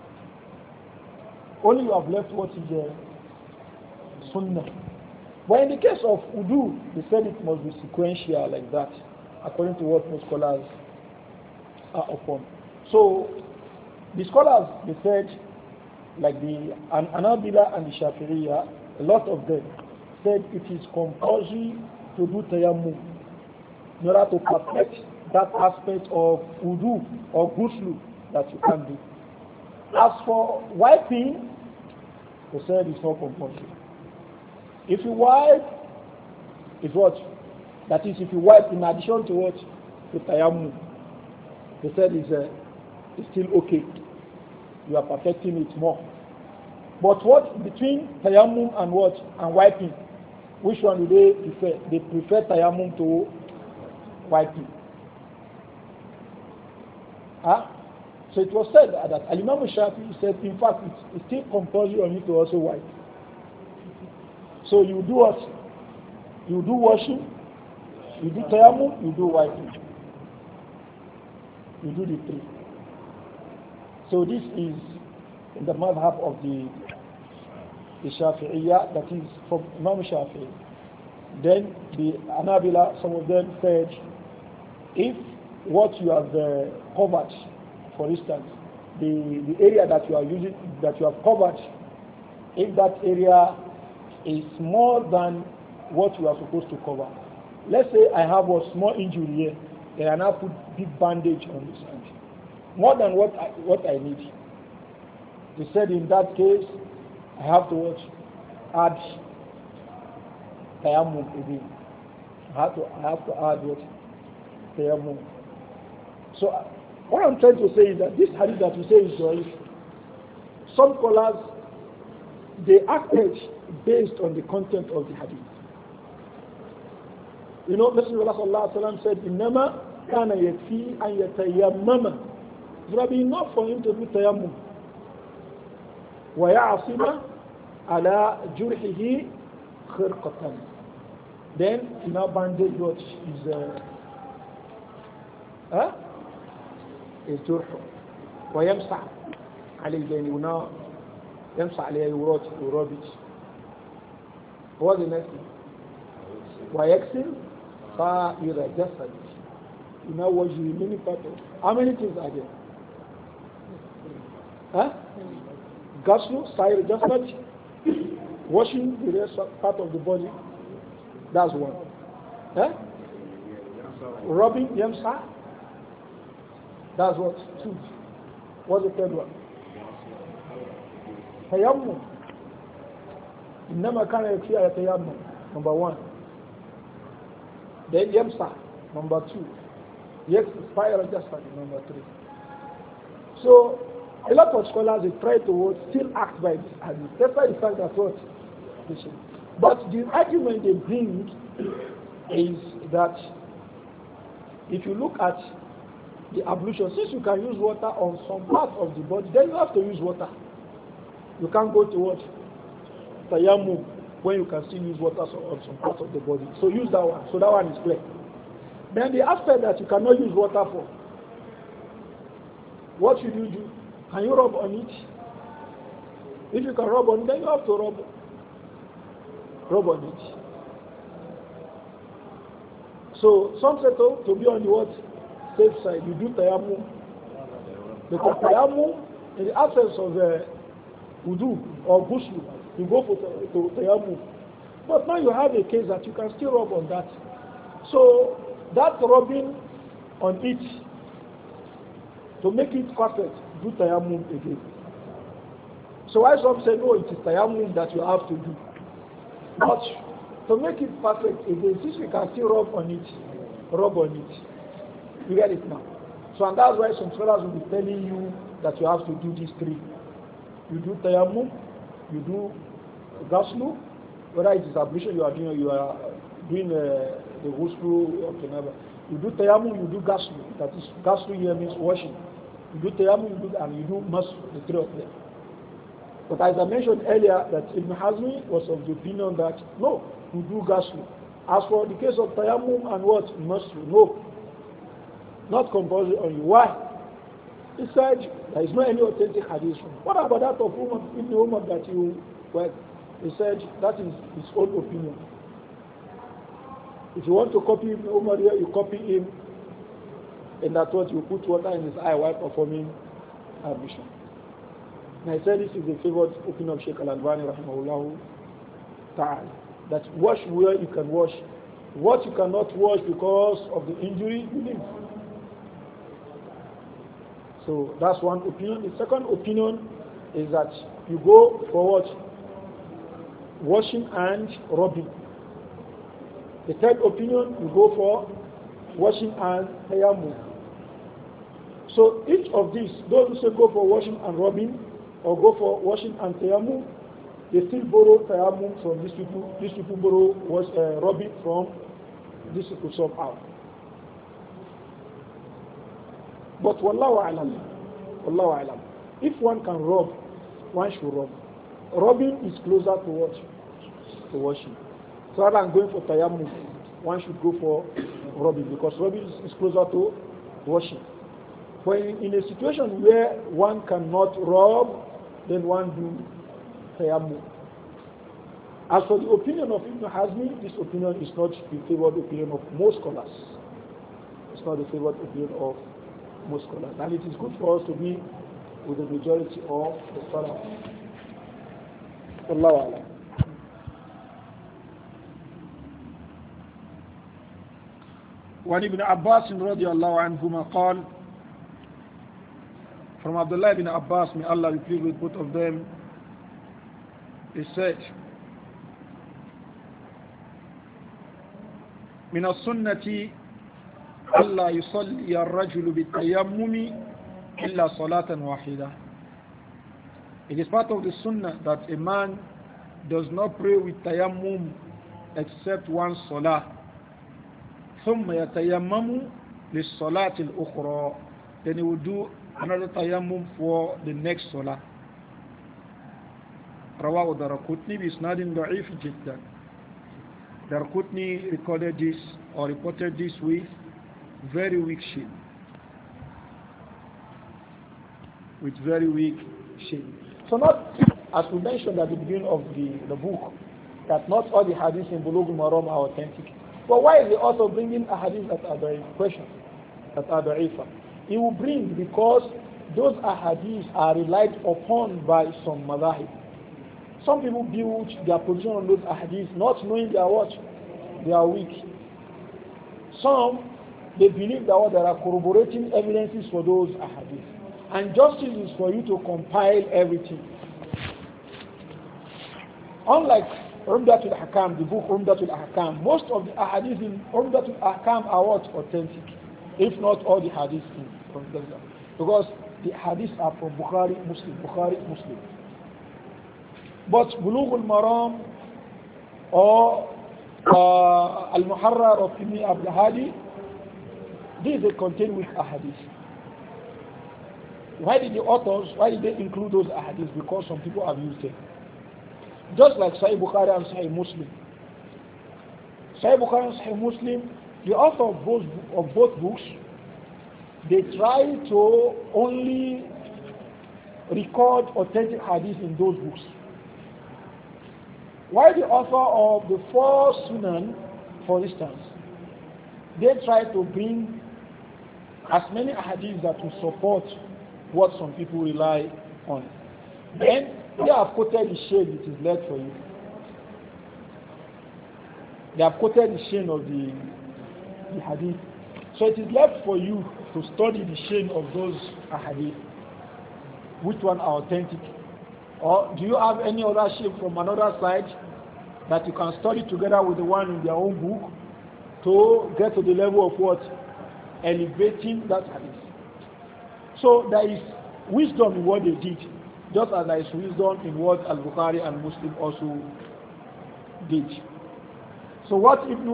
Only you have left what is sunnah. But in the case of wudu, they said it must be sequential like that, according to what most scholars are upon. So the scholars, they said, like the Hanabila and the Shafi'iyya, a lot of them said it is compulsory to do tayammum in order to perfect that aspect of wudu or ghusl that you can do. As for wiping, they said it's not compulsory. If you wipe, it's what? That is, if you wipe in addition to what? To tayammum, they said it's still okay. You are perfecting it more. But what between tayammum and what? And wiping, Which one do they prefer? They prefer tayammum to wiping. Huh? So it was said that Al-Imam Shafi'i said, in fact, it's still compulsory on you to also wipe. So you do what? You do washing, you do tayammum, you do wiping. You do the three. So this is in the madhab of the Shafi'iyya, that is from Imam Shafi'i. Then the Hanabila, some of them said, if what you have covered, for instance, the area that you are using, that you have covered, if that area is more than what you are supposed to cover. Let's say I have a small injury here, then I now put big bandage on this hand. More than what I need. They said in that case, I have to add tayammum again. I have to add what? Tayammum. So what I'm trying to say is that this hadith that you say is Da'if, some scholars, they acted based on the content of the hadith. You know, Messenger of Allah sallallahu alaihi wasallam said, "Innama kana yakfi an yatayammama." It would have been enough for him to do tayammum. وَيَعْصِمَ عَلَى جُرْحِهِ خِرْقَةً. Then he now bandage what is جُرْحُ وَيَمْسَعْ عَلَيْهِ. Then he will now يَمْسَعْ عَلَيْهِ, you rub it. What's the next thing? وَيَكْسِلْ صَائِرَ جَسَدِ. You now wash the remaining part of. How many things are there? Ghusl, Sa'ir Jasad, washing the rest part of the body. That's one. Rubbing, Yamsa. That's what? Two. What's the third one? Tayammum. Innama kana yakfi ala tayammum. Number one. Then Yamsa. Number two. Yes, Sa'ir Jasad. Number three. So, a lot of scholars they try to still act by this hadith, despite the fact that what. But the argument they bring is that if you look at the ablution, since you can use water on some part of the body, then you have to use water. You can't go to what? Tayammum, when you can still use water on some part of the body. So use that one. So that one is clear. Then the aspect that you cannot use water for, what should you do? Can you rub on it? If you can rub on it, then you have to rub on it. So some say to be on the what? Safe side, you do tayammum. Because tayammum, in the absence of wudu or ghusl, you go for tayammum. But now you have a case that you can still rub on that. So that rubbing on it, to make it perfect, do tayammum again. So why some say no, it is tayammum that you have to do. But to make it perfect again, since we can still rub on it. You get it now. So and that's why some scholars will be telling you that you have to do these three. You do tayammum, you do ghusl, whether it is ablution you are doing the ghusl of janaba. You do tayammum, you do ghusl. That is ghusl here means washing. You do tayammum, you do mas, the three of them. But as I mentioned earlier, that Ibn Hazmi was of the opinion that no, you do ghusl. As for the case of tayammum and what? Masru, no. Not compulsory on you. Why? He said there is no any authentic hadith. What about that of Ibn Umar that you, well, he said that is his own opinion. If you want to copy Ibn Umar here, you copy him, and that's what you put water in his eye while performing ablution. And I said this is the favored opinion of Sheikh Al-Albani rahimahullah ta'ala. That wash where you can wash. What you cannot wash because of the injury, you leave. So that's one opinion. The second opinion is that you go for what? Washing and rubbing. The third opinion, you go for washing and tayammum. So each of these, those who say go for washing and rubbing, or go for washing and tayammum, They still borrow tayammum from these people. These people borrow robbing from these people somehow. But wallahu alam, wallahu alam. If one can rob, one should rob. Robbing is closer to what? To washing. So rather than going for tayammum, one should go for robbing because robbing is closer to washing. But in a situation where one cannot rob, then one do tayammum. As for the opinion of Ibn Hazmi, this opinion is not the favored opinion of most scholars. It's not the favored opinion of most scholars. And it is good for us to be with the majority of the scholars. Allahu Alam. وعن ابن عباس رضي الله عنهما قال, from Abdullah ibn Abbas, may Allah be pleased with both of them, he said, من السنة ألا يصلي الرجل بالتيمم إلا صلاة واحدة. It is part of the sunnah that a man does not pray with tayammum except one salah. ثم يتيمم للصلاة الأخرى. Then he will do another tayammum for the next salah. رواه الدارقطني بإسناد ضعيف جدا. Darqutni recorded this or reported this with very weak shade. With very weak shade. So not, as we mentioned at the beginning of the book, that not all the hadiths in Bulugh al-Maram are authentic. But why is he also bringing a hadith that are the question, that are da'ifa? He will bring because those ahadiths are relied upon by some madhahib. Some people build their position on those ahadiths not knowing they are what? They are weak. Some, they believe that there are corroborating evidences for those ahadiths. And justice is for you to compile everything. Unlike Umdatul Ahkam, the book Umdatul Ahkam, most of the ahadiths in Umdatul Ahkam are what? Authentic. If not all the hadiths from them. Because the hadiths are from Bukhari, Muslim. But Bulugh al-Maram or Al-Muharrar of Ibn Abdul Hadi, these they contain weak ahadith. Why did they include those ahadith? Because some people have used them. Just like Sahih Bukhari and Sahih Muslim. Sahih Bukhari and Sahih Muslim, the author of both books, they try to only record authentic hadith in those books. While the author of the four Sunan, for instance, they try to bring as many hadiths that will support what some people rely on. Then they have quoted the shade it is left for you. They have quoted the chain of the hadith. So it is left for you to study the chain of those hadith. Which one are authentic? Or do you have any other shape from another side that you can study together with the one in their own book to get to the level of what? Elevating that hadith. So there is wisdom in what they did, just as there is wisdom in what Al-Bukhari and Muslim also did. So what Ibn,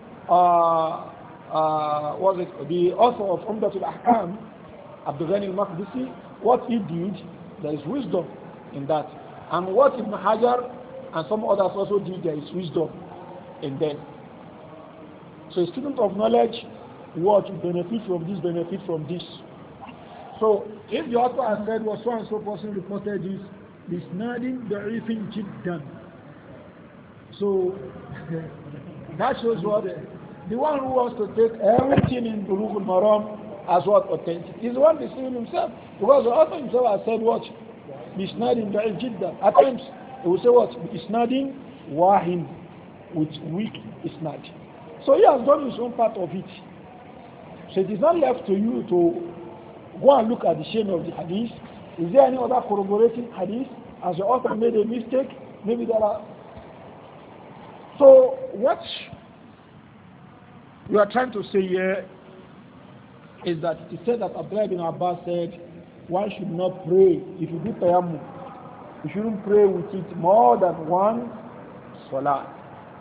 the author of Umdatul Ahkam, Abdul Ghani al-Maqdisi, what he did, there is wisdom in that. And what Ibn Hajar and some others also did, there is wisdom in them. So a student of knowledge, what benefit from this. So if the author has said, was so and so person reported this nadin da'ifin jiddan. So that shows what the one who wants to take everything in Bulugh al-Maram as what authentic is the one deceiving himself, because the author himself has said what bisnadin da'if jiddan. At times he will say what isnadin wahin, with weak isnad. So he has done his own part of it. So it is not left to you to go and look at the chain of the hadith. Is there any other corroborating hadith? Has the author made a mistake? Maybe there are. So what we are trying to say here is that it said that Abdullah bin Abbas said one should not pray if you do tayammum You shouldn't pray with it more than one salah.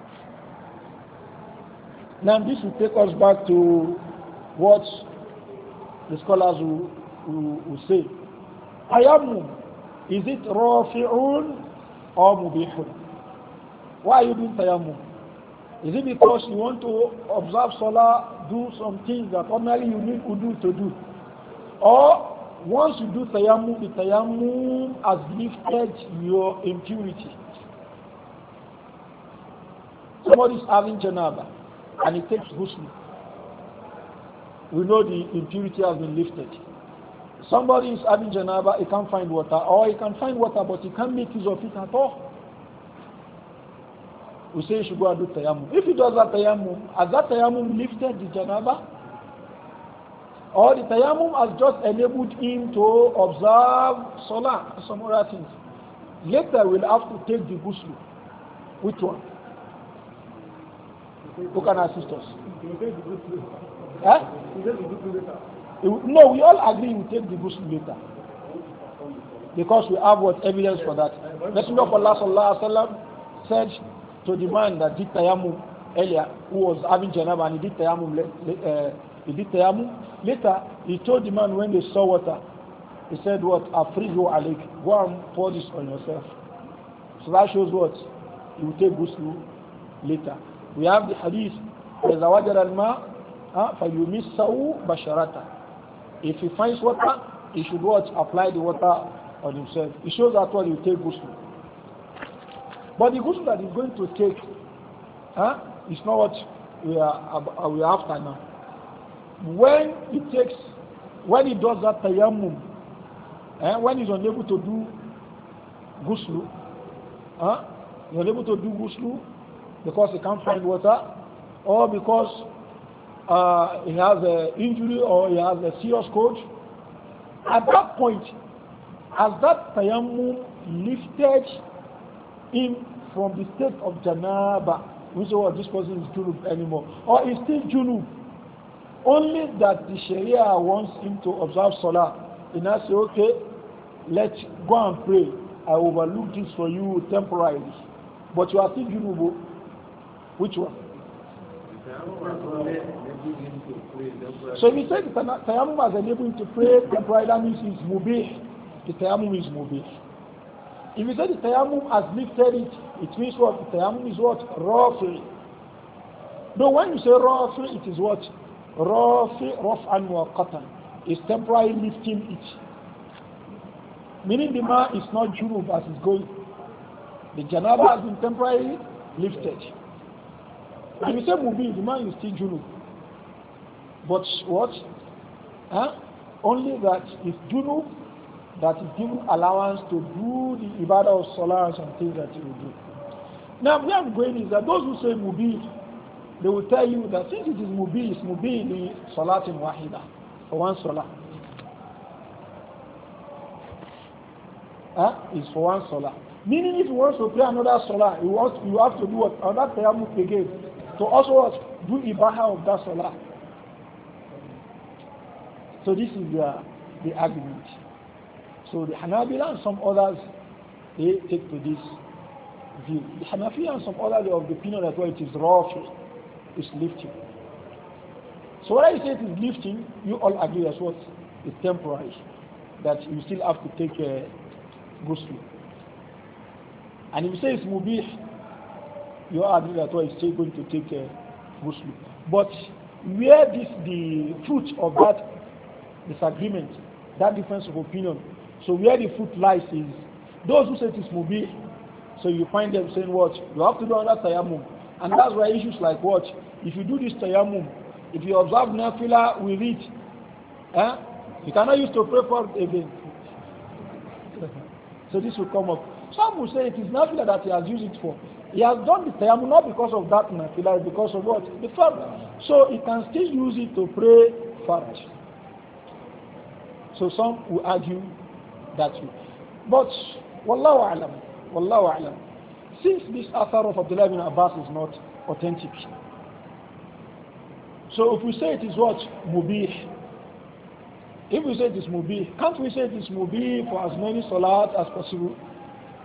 Now this will take us back to what the scholars will say. Tayammum, is it rafi'un or mubihun? Why are you doing tayammum? Is it because you want to observe salah, do some things that ordinarily you need wudu to do? Or once you do tayammum, the tayammum has lifted your impurity. Somebody is having janaba and he takes ghusl. We know the impurity has been lifted. Somebody is having janaba, he can't find water, or he can find water but he can't make use of it at all. We say you should go and do tayammum. If he does that tayammum, has that tayammum lifted the janaba? Or the tayammum has just enabled him to observe salah and some other things? Later we'll have to take the ghusl. Which one? Who can assist us? Huh? No, we all agree we take the ghusl later. Because we have what evidence for that. Messenger of Allah sallallahu alaihi wasallam said to the man that did tayammum earlier, who was having janaba and he did tayammum, later he told the man when they saw water, he said what? Afriju alik, go and pour this on yourself. So that shows what? He will take ghusl later. We have the hadith, إِذَا وَجَدَ الْمَاءَ فَيُمِسَّهُ بَشَرَةً. If he finds water, he should what? Apply the water on himself. It shows that what he will take ghusl. But the ghusl that he's going to take is not what we are after now. When he does that tayammum, when he's unable to do ghusl, he's unable to do ghusl because he can't find water, or because he has an injury or he has a serious cold, at that point, has that tayammum lifted him from the state of janaba? We say, well, this person is junub anymore, or is still junub, only that the Sharia wants him to observe salah. And I say, okay, let's go and pray. I overlook this for you temporarily, but you are still junub. Which one? So if you say the tayammum has enabled him to pray temporarily, that means it's mubih. The tayammum is mubih. If you say the tayammum has lifted it, it means what? The tayammum is what? Rafi. No, when you say rafi, it is what? Rafi, raf'an wa qatan. It's temporarily lifting it. Meaning the man is not junub as it's going. The janaba has been temporarily lifted. If you say mubih, the man is still junub. But what? Only that is junub that is given allowance to do the ibadah of salah and things that he will do. Now where I'm going is that those who say mubih, they will tell you that since it is mubih, it's mubih li salatin wahida, for one salah. It's for one salah. Meaning if you want to pray another salah, you have to do what? Another tayammum again. To also do ibadah of that salah. So this is the argument. So the Hanabila and some others, they take to this view. The Hanafi and some others are of the opinion that well, it is rafi, it's lifting. So when I say it is lifting, you all agree as what? It's temporary. That you still have to take ghusl. And if you say it's mubih, you agree that well, it's still going to take ghusl. But where the fruit of that disagreement, that difference of opinion, so where the fruit lies is those who say it is mubih, so you find them saying what? You have to do another tayammum. And that's why issues like what? If you do this tayammum, if you observe nafila with it, you cannot use to pray for it again. So this will come up. Some will say it is nafila that he has used it for. He has done the tayammum not because of that nafila, because of what? The farj. So he can still use it to pray farj. So some will argue that way. But wallahu a'lam. Since this athar of Abdullah ibn Abbas is not authentic, so if we say it is what? Mubih. If we say it is mubih, can't we say it is mubih for as many salat as possible?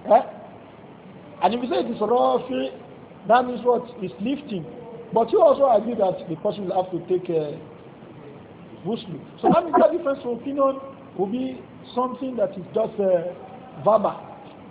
Eh? And if you say it is Rafi, that means what? It's lifting. But you also agree that the person will have to take a ghusl. So that means that difference of opinion will be something that is just verbal.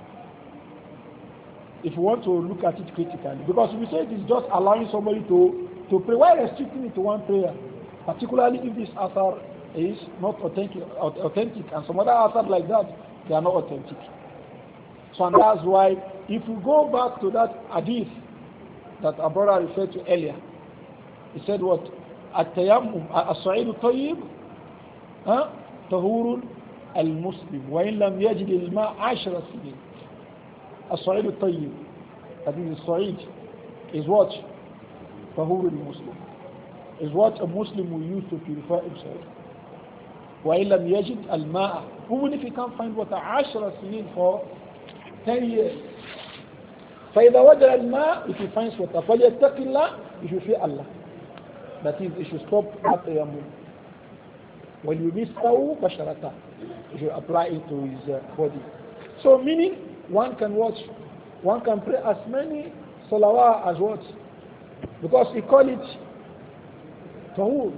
If you want to look at it critically. Because if you say it is just allowing somebody to pray, why restricting it to one prayer? Particularly if this asar is not authentic and some other asar like that, they are not authentic. So and that's why if you go back to that hadith that our brother referred to earlier, he said what? At-tayammum as-sa'idu tayyib tahurun al-muslim wa in lam yajid al-ma' 10 sinin. As-sa'idu tayyib, that is as-sa'id, is what? Tahurun al-muslim. Is what a Muslim will use to purify himself. Wa in lam yajid al-ma', even if he can't find water 10 sinin for 10 years. فإذا وجد الماء, if he finds water, فليتق الله, he should fear Allah. That is, he should stop at tayammum. When you miss basharata, he should apply it to his body. So meaning, one can watch, one can pray as many salawat as what? Because he call it tahur.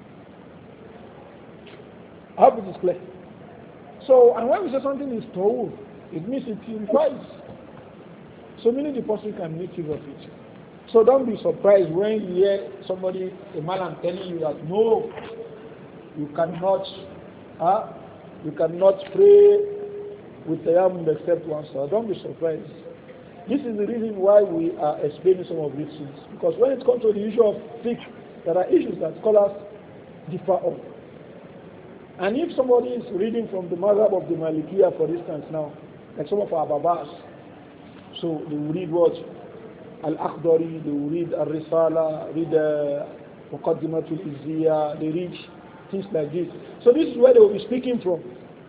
I hope it is clear. So, and when we say something is tahur, it means it purifies. So meaning the person can make use of it. So don't be surprised when you hear somebody, a man, telling you that no, you cannot pray with tayammum except once. So don't be surprised. This is the reason why we are explaining some of these things. Because when it comes to the issue of fiqh, there are issues that scholars differ on. And if somebody is reading from the madhab of the Malikiya, for instance now, like some of our Babas, so they will read what? Al-Akhdari, they will read Al-Risala, read Muqaddimatul Izziya, they read things like this. So this is where they will be speaking from.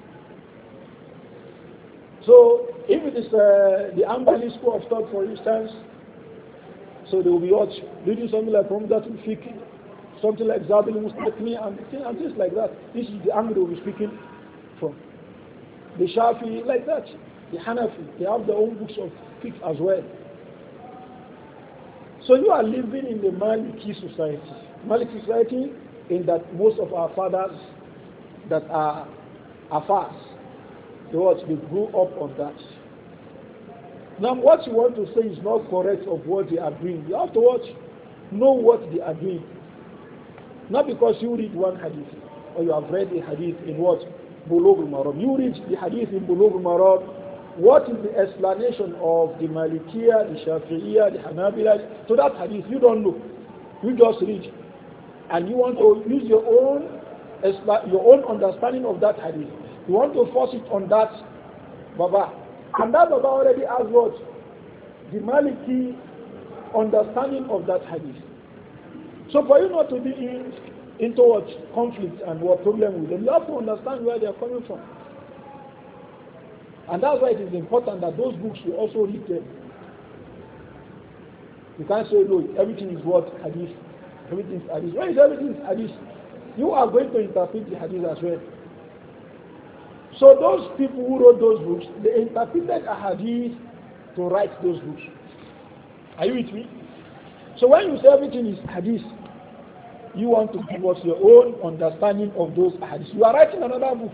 So if it is the Ambali school of thought, for instance, so they will be what? Reading something like Umdatul Fiqh, something like Zabil Mustaqni and things like that. This is the angle they will be speaking from. The Shafi, like that. The Hanafi, they have their own books of fiqh as well. So you are living in the Maliki society. Maliki society in that most of our fathers that are Afars, they grew up on that. Now what you want to say is not correct of what they are doing. You have to know what they are doing. Not because you read one hadith or you have read a hadith in what? Bulugh al-Maram. You read the hadith in Bulugh al-Maram. What is the explanation of the Malikiya, the Shafi'iyya, the Hanabila to that hadith? You don't know. You just read. And you want to use your own understanding of that hadith. You want to force it on that Baba. And that Baba already has what? The Maliki understanding of that hadith. So for you not to be into what conflict and what problem with them, you have to understand where they are coming from. And that's why it is important that those books you also read them. You can't say, no, everything is what? Hadith. Everything is hadith. When is everything is hadith? You are going to interpret the hadith as well. So those people who wrote those books, they interpreted a hadith to write those books. Are you with me? So when you say everything is hadith, you want to give us your own understanding of those hadiths. You are writing another book.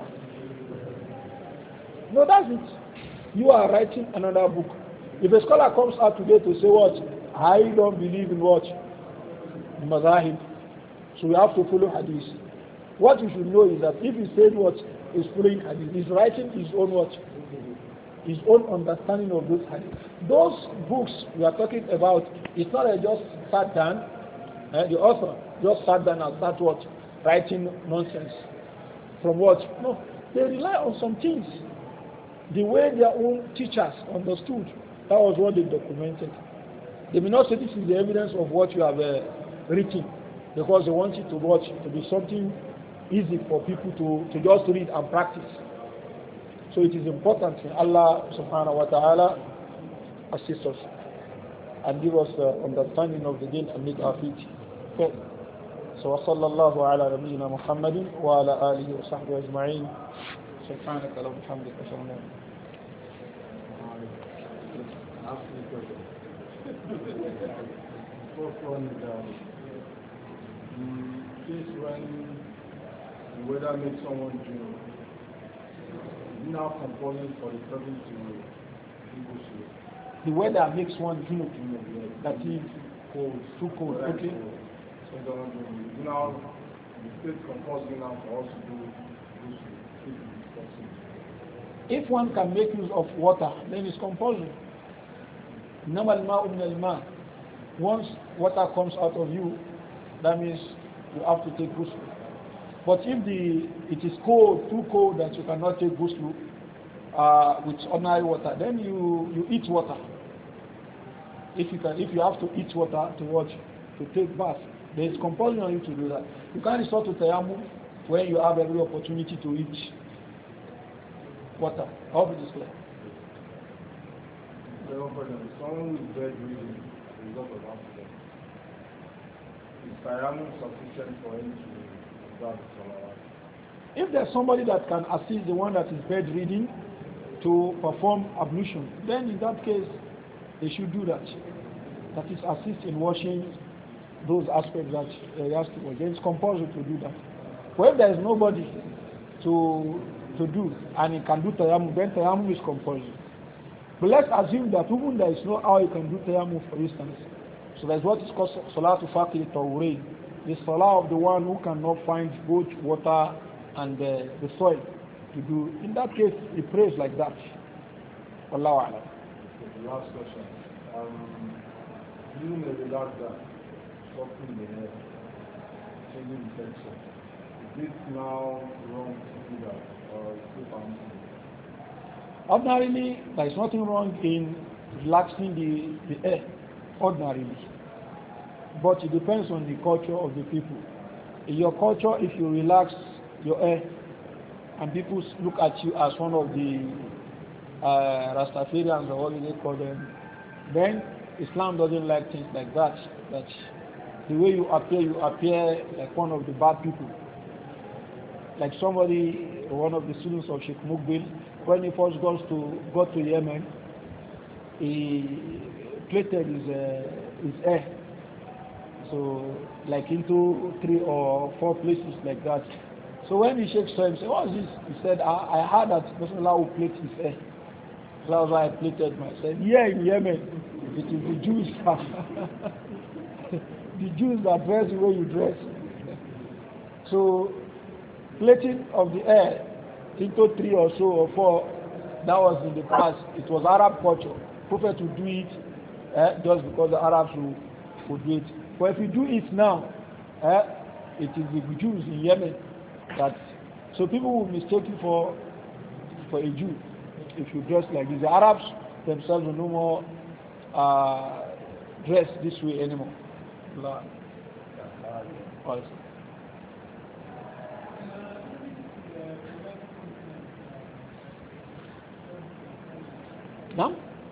No, that's it. You are writing another book. If a scholar comes out today to say what? I don't believe in what? Mazahib. So we have to follow hadith. What you should know is that if he said what is following hadith, he's writing his own what? His own understanding of those hadith. Those books we are talking about, it's not a just sat down, the author just sat down and start what? Writing nonsense. From what? No. They rely on some things. The way their own teachers understood, that was what they documented. They may not say this is the evidence of what you have written, because they want it to watch to be something easy for people to just read and practice. So it is important that Allah subhanahu wa ta'ala assist us and give us understanding of the deen and make our feet. Okay. So wa sallallahu ala nabiyyina Muhammadin wa ala alihi wa sahbihi ajma'in. سبحانك اللهم وبحمدك اشهد ان لا اله الا انت ask you a question. First one is the case when the weather makes someone drink, is it now compulsory for the person to go sleep? The weather makes one drink. That is Cold. too cold. Okay. So don't do now the state compulsory now for us to do sleep if it is possible. If one can make use of water, then it's compulsory. إنما الماء من الماء. Once water comes out of you, that means you have to take ghusl. But if it is cold, too cold that you cannot take ghusl with ordinary water, then you eat water. If you have to eat water to take bath, then it's compulsory on you to do that. You can't resort to tayammum when you have every opportunity to eat water. I hope it is clear. Someone who is bedridden result of accident. Is tayammum sufficient for him to bath salawat? If there's somebody that can assist the one that is bedridden to perform ablution, then in that case they should do that. That is, assist in washing those aspects that he has to wash. It's compulsory to do that. But if there is nobody to do and he can do tayammum, then tayammum is compulsory. But let's assume that even there is no how you can do tayammum, for instance. So that's what is called Salatul Faqir Tawrain. The salah of the one who cannot find both water and the soil to do. In that case, he prays like that. Wallahu a'lam. The last question. Using a relaxer, softening the hair, changing the texture. Is it now wrong to do that or is it permissible? Ordinarily, there is nothing wrong in relaxing the hair, ordinarily. But it depends on the culture of the people. In your culture, if you relax your hair and people look at you as one of the Rastafarians or what do they call them, then Islam doesn't like things like that. That the way you appear like one of the bad people. Like somebody, one of the students of Sheikh Mukbil, when he first got to Yemen, he plaited his hair. So like into 3 or 4 places like that. So when the Sheikh saw him, said, "What is this?" He said, I heard that Rasulullah will plait his hair. So that's why I plaited myself. Here in Yemen, it is the Jews. The Jews that dress the way you dress. So plaiting of the hair into 3 or so or 4, that was in the past. It was Arab culture. Prophet would do it just because the Arabs would do it. But if you do it now, it is the Jews in Yemen that, so people will mistake you for a Jew if you dress like this. The Arabs themselves will no more dress this way anymore. No?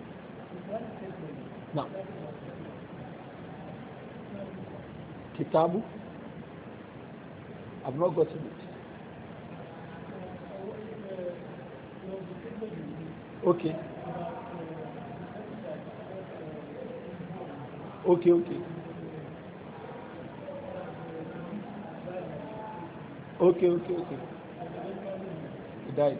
No. Kitabu? I've not gotten it. Okay. Okay. Okay. He died.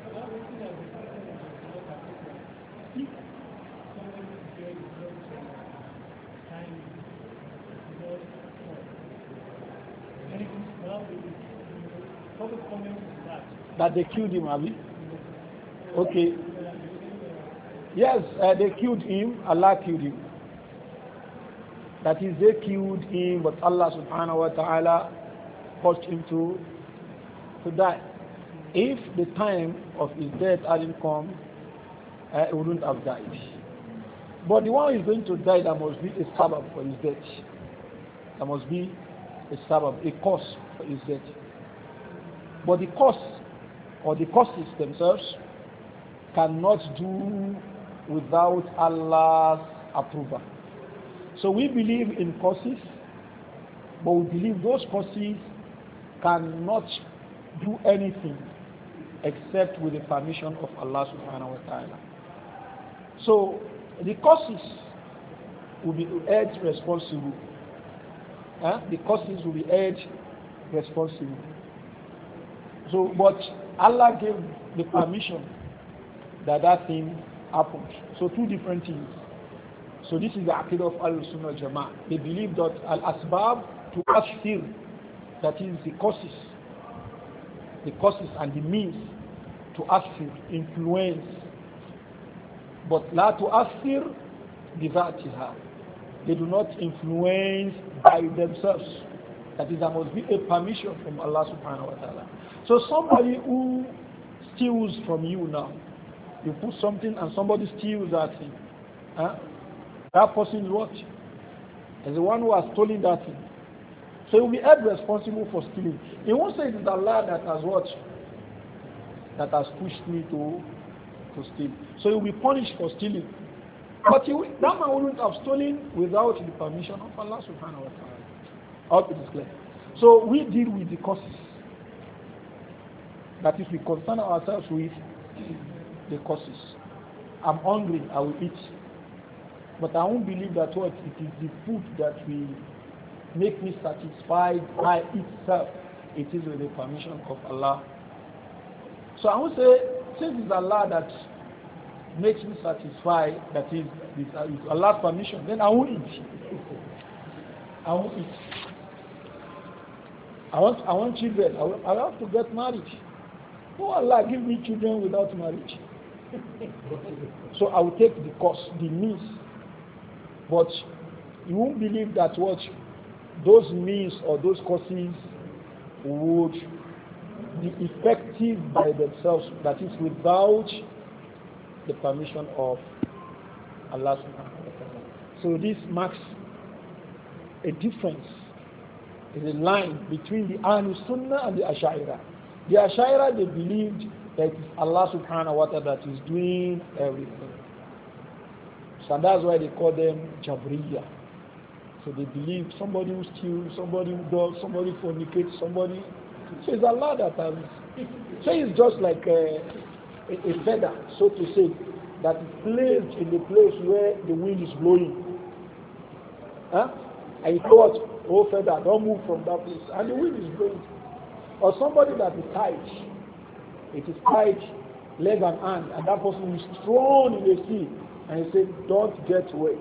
That they killed him, Abi? Okay. Yes, they killed him. Allah killed him. That is, they killed him, but Allah subhanahu wa ta'ala caused him to die. If the time of his death hadn't come, he wouldn't have died. But the one who is going to die, there must be a sabab for his death. There must be a sabab, a cause for his death. But the cause or the causes themselves cannot do without Allah's approval. So we believe in causes, but we believe those causes cannot do anything except with the permission of Allah subhanahu wa ta'ala. So The causes will be held responsible. The causes will be held responsible. So, but Allah gave the permission that that thing happened. So two different things. So this is the aqidah of Al-Sunnah Al-Jama'ah. They believe that Al-Asbab to Ashtir, that is the causes and the means to Ashtir, influence. But La to Ashtir bidhatiha. They do not influence by themselves. That is, there must be a permission from Allah subhanahu wa ta'ala. So somebody who steals from you now, you put something and somebody steals that thing. That person is what? Is the one who has stolen that thing. So he will be held responsible for stealing. He won't say it is Allah that has what? That has pushed me to steal. So he will be punished for stealing. But that man wouldn't have stolen without the permission of Allah subhanahu wa ta'ala. I hope it is clear. So we deal with the causes. That is, we concern ourselves with the causes. I'm hungry, I will eat. But I won't believe that what it is the food that will make me satisfied by itself. It is with the permission of Allah. So I won't say, since it's Allah that makes me satisfied, that is Allah's permission, then I won't eat. I won't eat. I want children. I have to get married. Oh Allah, give me children without marriage. So I will take the cost, the means. But you won't believe that what those means or those causes would be effective by themselves. That is without the permission of Allah subhanahu wa ta'ala. So this marks a difference, is a line between the Ahlul Sunnah and the Ash'ariyah. The Ash'ariyah, they believed that it's Allah subhanahu wa ta'ala that is doing everything. So that's why they call them Jabriya. So they believe somebody who steals, somebody who does, somebody fornicates, somebody. So it's Allah that has. So it's just like a feather, so to say, that is placed in the place where the wind is blowing. And you thought, oh feather, don't move from that place. And the wind is blowing. Or somebody that is tied. It is tied, leg and hand, and that person is thrown in the sea. And he said, don't get wet.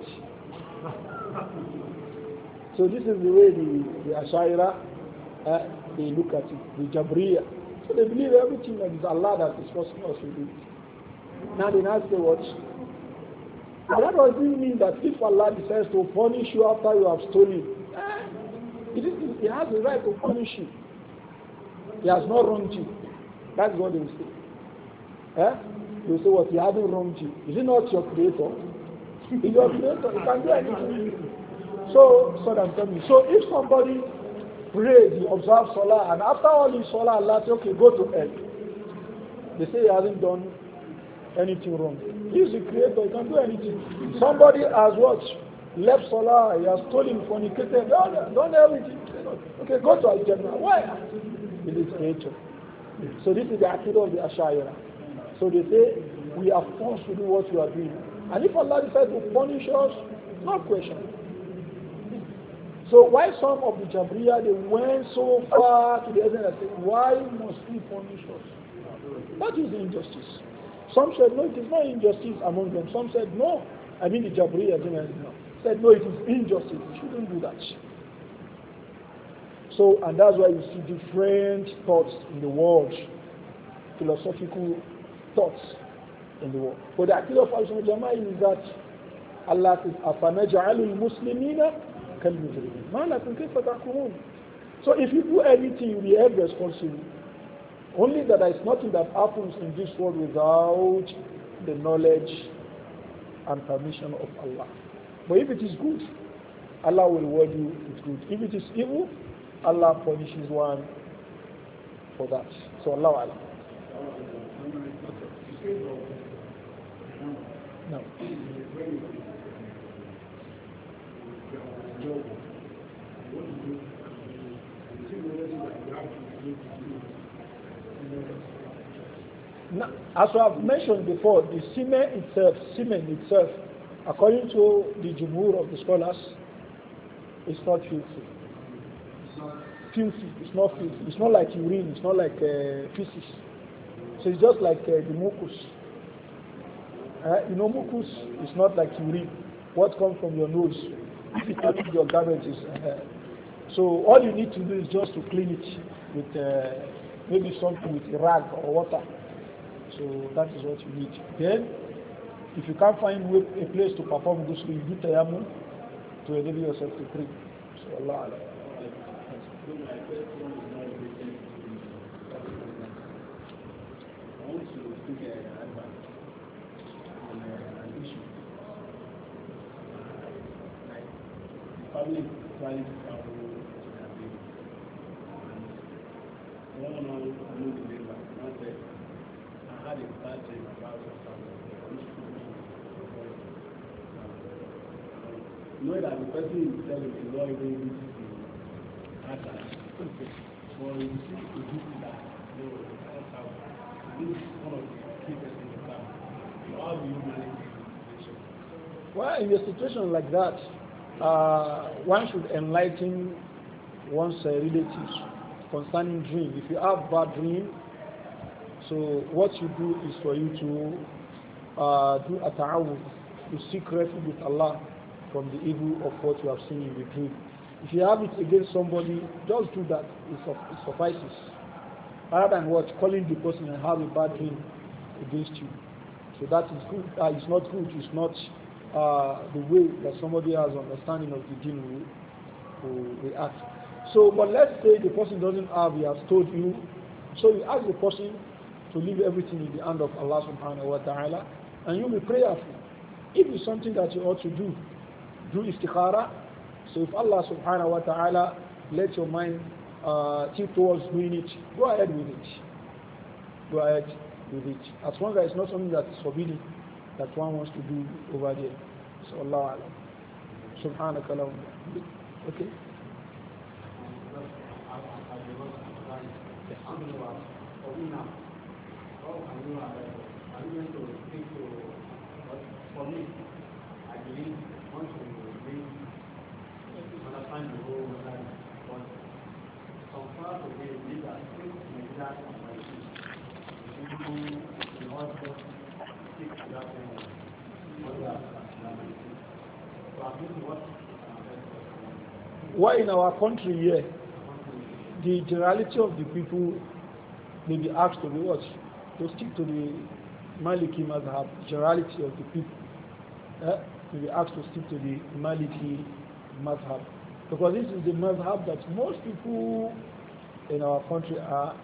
So this is the way the Ash'ariyah, they look at it, the Jabriya. So they believe everything that is Allah that is forcing us to do. Now they now say what? But that doesn't mean that if Allah decides to punish you after you have stolen, he has the right to punish you. He has not wronged you. That's what they will say. They will say what? He hasn't wronged you. Is he not your creator? He's your creator. He can do anything. So I'm telling you. So if somebody prays, he observes Salah, and after all his Salah, Allah says, okay, go to hell. They say he hasn't done anything wrong. He's the creator, he can do anything. Somebody has what? Left Salah, he has stolen, fornicated, done everything. Okay, go to Al-Jannah. Why? It is nature. So this is the aqidah of the Ash'ariyah. So they say, we are forced to do what we are doing. And if Allah decides to punish us, no question. So why some of the Jabriya, they went so far to the extent that said, why must he punish us? That is injustice. Some said, no, it is not injustice among them. Some said, no. I mean the Jabriya said, no, it is injustice. You shouldn't do that. So, and that's why you see different thoughts in the world, philosophical thoughts in the world. But the aqidah of Al-Sunnah Jama'ah is that Allah says, أَفَنَجْعَلُ الْمُسْلِمِينَ كَالْمُجْرِمِينَ مَا لَكُمْ كَيْفَ تَحْكُمُونَ. So if you do anything, you'll be held responsible. Only that there is nothing that happens in this world without the knowledge and permission of Allah. But if it is good, Allah will reward you with good. If it is evil, Allah punishes one for that. So Allah Alam. No. Now, as I have mentioned before, the semen itself, According to the jumhur of the scholars, it's not filthy. Filthy. It's not filthy. It's not like urine. It's not like feces. So it's just like the mucus. You know, mucus is not like urine. What comes from your nose? If it touches your garments, so all you need to do is just to clean it with maybe something with a rag or water. So that is what you need. Then, if you can't find a place to perform ghusl, you do tayammum to enable yourself to pray. So Allah. Know that the person himself is not even able to answer. But you see, to do that, this is one of the key questions in Islam. How do you manage the situation? Well, in a situation like that, one should enlighten one's relatives concerning dream. If you have bad dream, so what you do is for you to do a ta'awud, to seek refuge with Allah from the evil of what you have seen in the dream. If you have it against somebody, just do that. It suffices. Rather than what calling the person and have a bad dream against you. So that is good. It's not good. It's not the way that somebody has understanding of the deen will react. So, but let's say the person doesn't have, he has told you. So you ask the person to leave everything in the hand of Allah subhanahu wa ta'ala, and you be prayerful. If it's something that you ought to do istikhara. So if Allah subhanahu wa ta'ala let your mind think towards doing it, go ahead with it. Go ahead with it. As long as it's not something that is forbidden, that one wants to do over there. So Allah alam. Subhanaka lahum. Okay. For me, I believe once we understand the whole life, but some part of it is that in that people will also stick to that why in our country here, the generality of the people may be asked to be what? To stick to the Maliki Mazhab, generality of the people. May be asked to stick to the Maliki Mazhab. Because this is the Mazhab that most people in our country are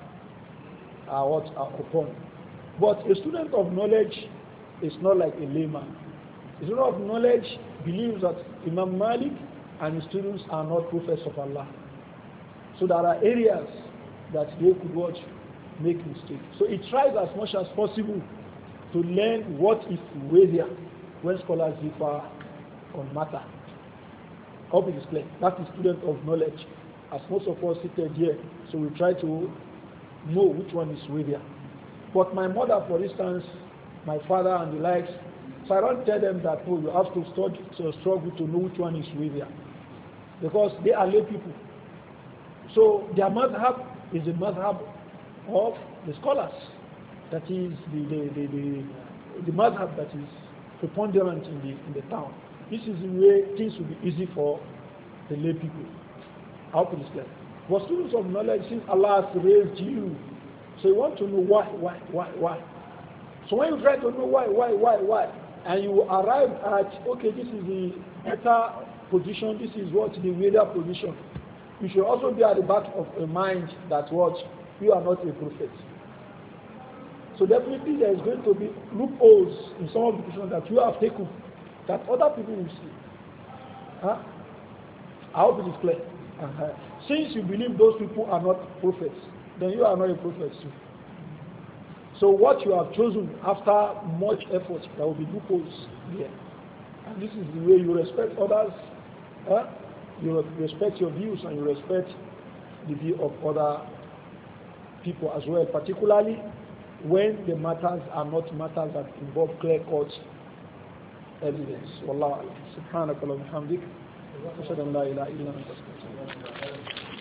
upon. But a student of knowledge is not like a layman. A student of knowledge believes that Imam Malik and his students are not prophets of Allah. So there are areas that they could watch, make mistakes. So he tries as much as possible to learn what is weightier when scholars differ on matter. Hope it is clear. That is student of knowledge. As most of us seated here, so we try to know which one is weightier. But my mother, for instance, my father and the likes, so I don't tell them that, oh, you have to struggle to know which one is weightier. Because they are lay people. So their madhab is the madhab of the scholars. That is the madhab that is preponderant in the town. This is the way things will be easy for the lay people. I hope it is clear. For students of knowledge, since Allah has raised you, so you want to know why. So when you try to know why, and you arrive at, okay, this is the better position, this is what the weather position, you should also be at the back of a mind that what you are not a prophet. So definitely there is going to be loopholes in some of the positions that you have taken that other people will see. I hope it is clear. Since you believe those people are not prophets, then you are not a prophet too. So what you have chosen after much effort, there will be loopholes there. And this is the way you respect others. You respect your views and you respect the view of other people as well, particularly when the matters are not matters that involve clear-cut evidence. Wallahu a'lam. Subhanaka wa bihamdik. Ashhadu an la ilaha illa anta astaghfiruka.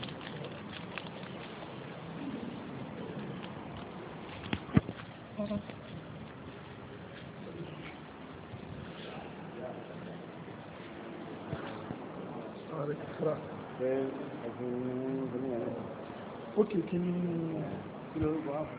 Okay, can you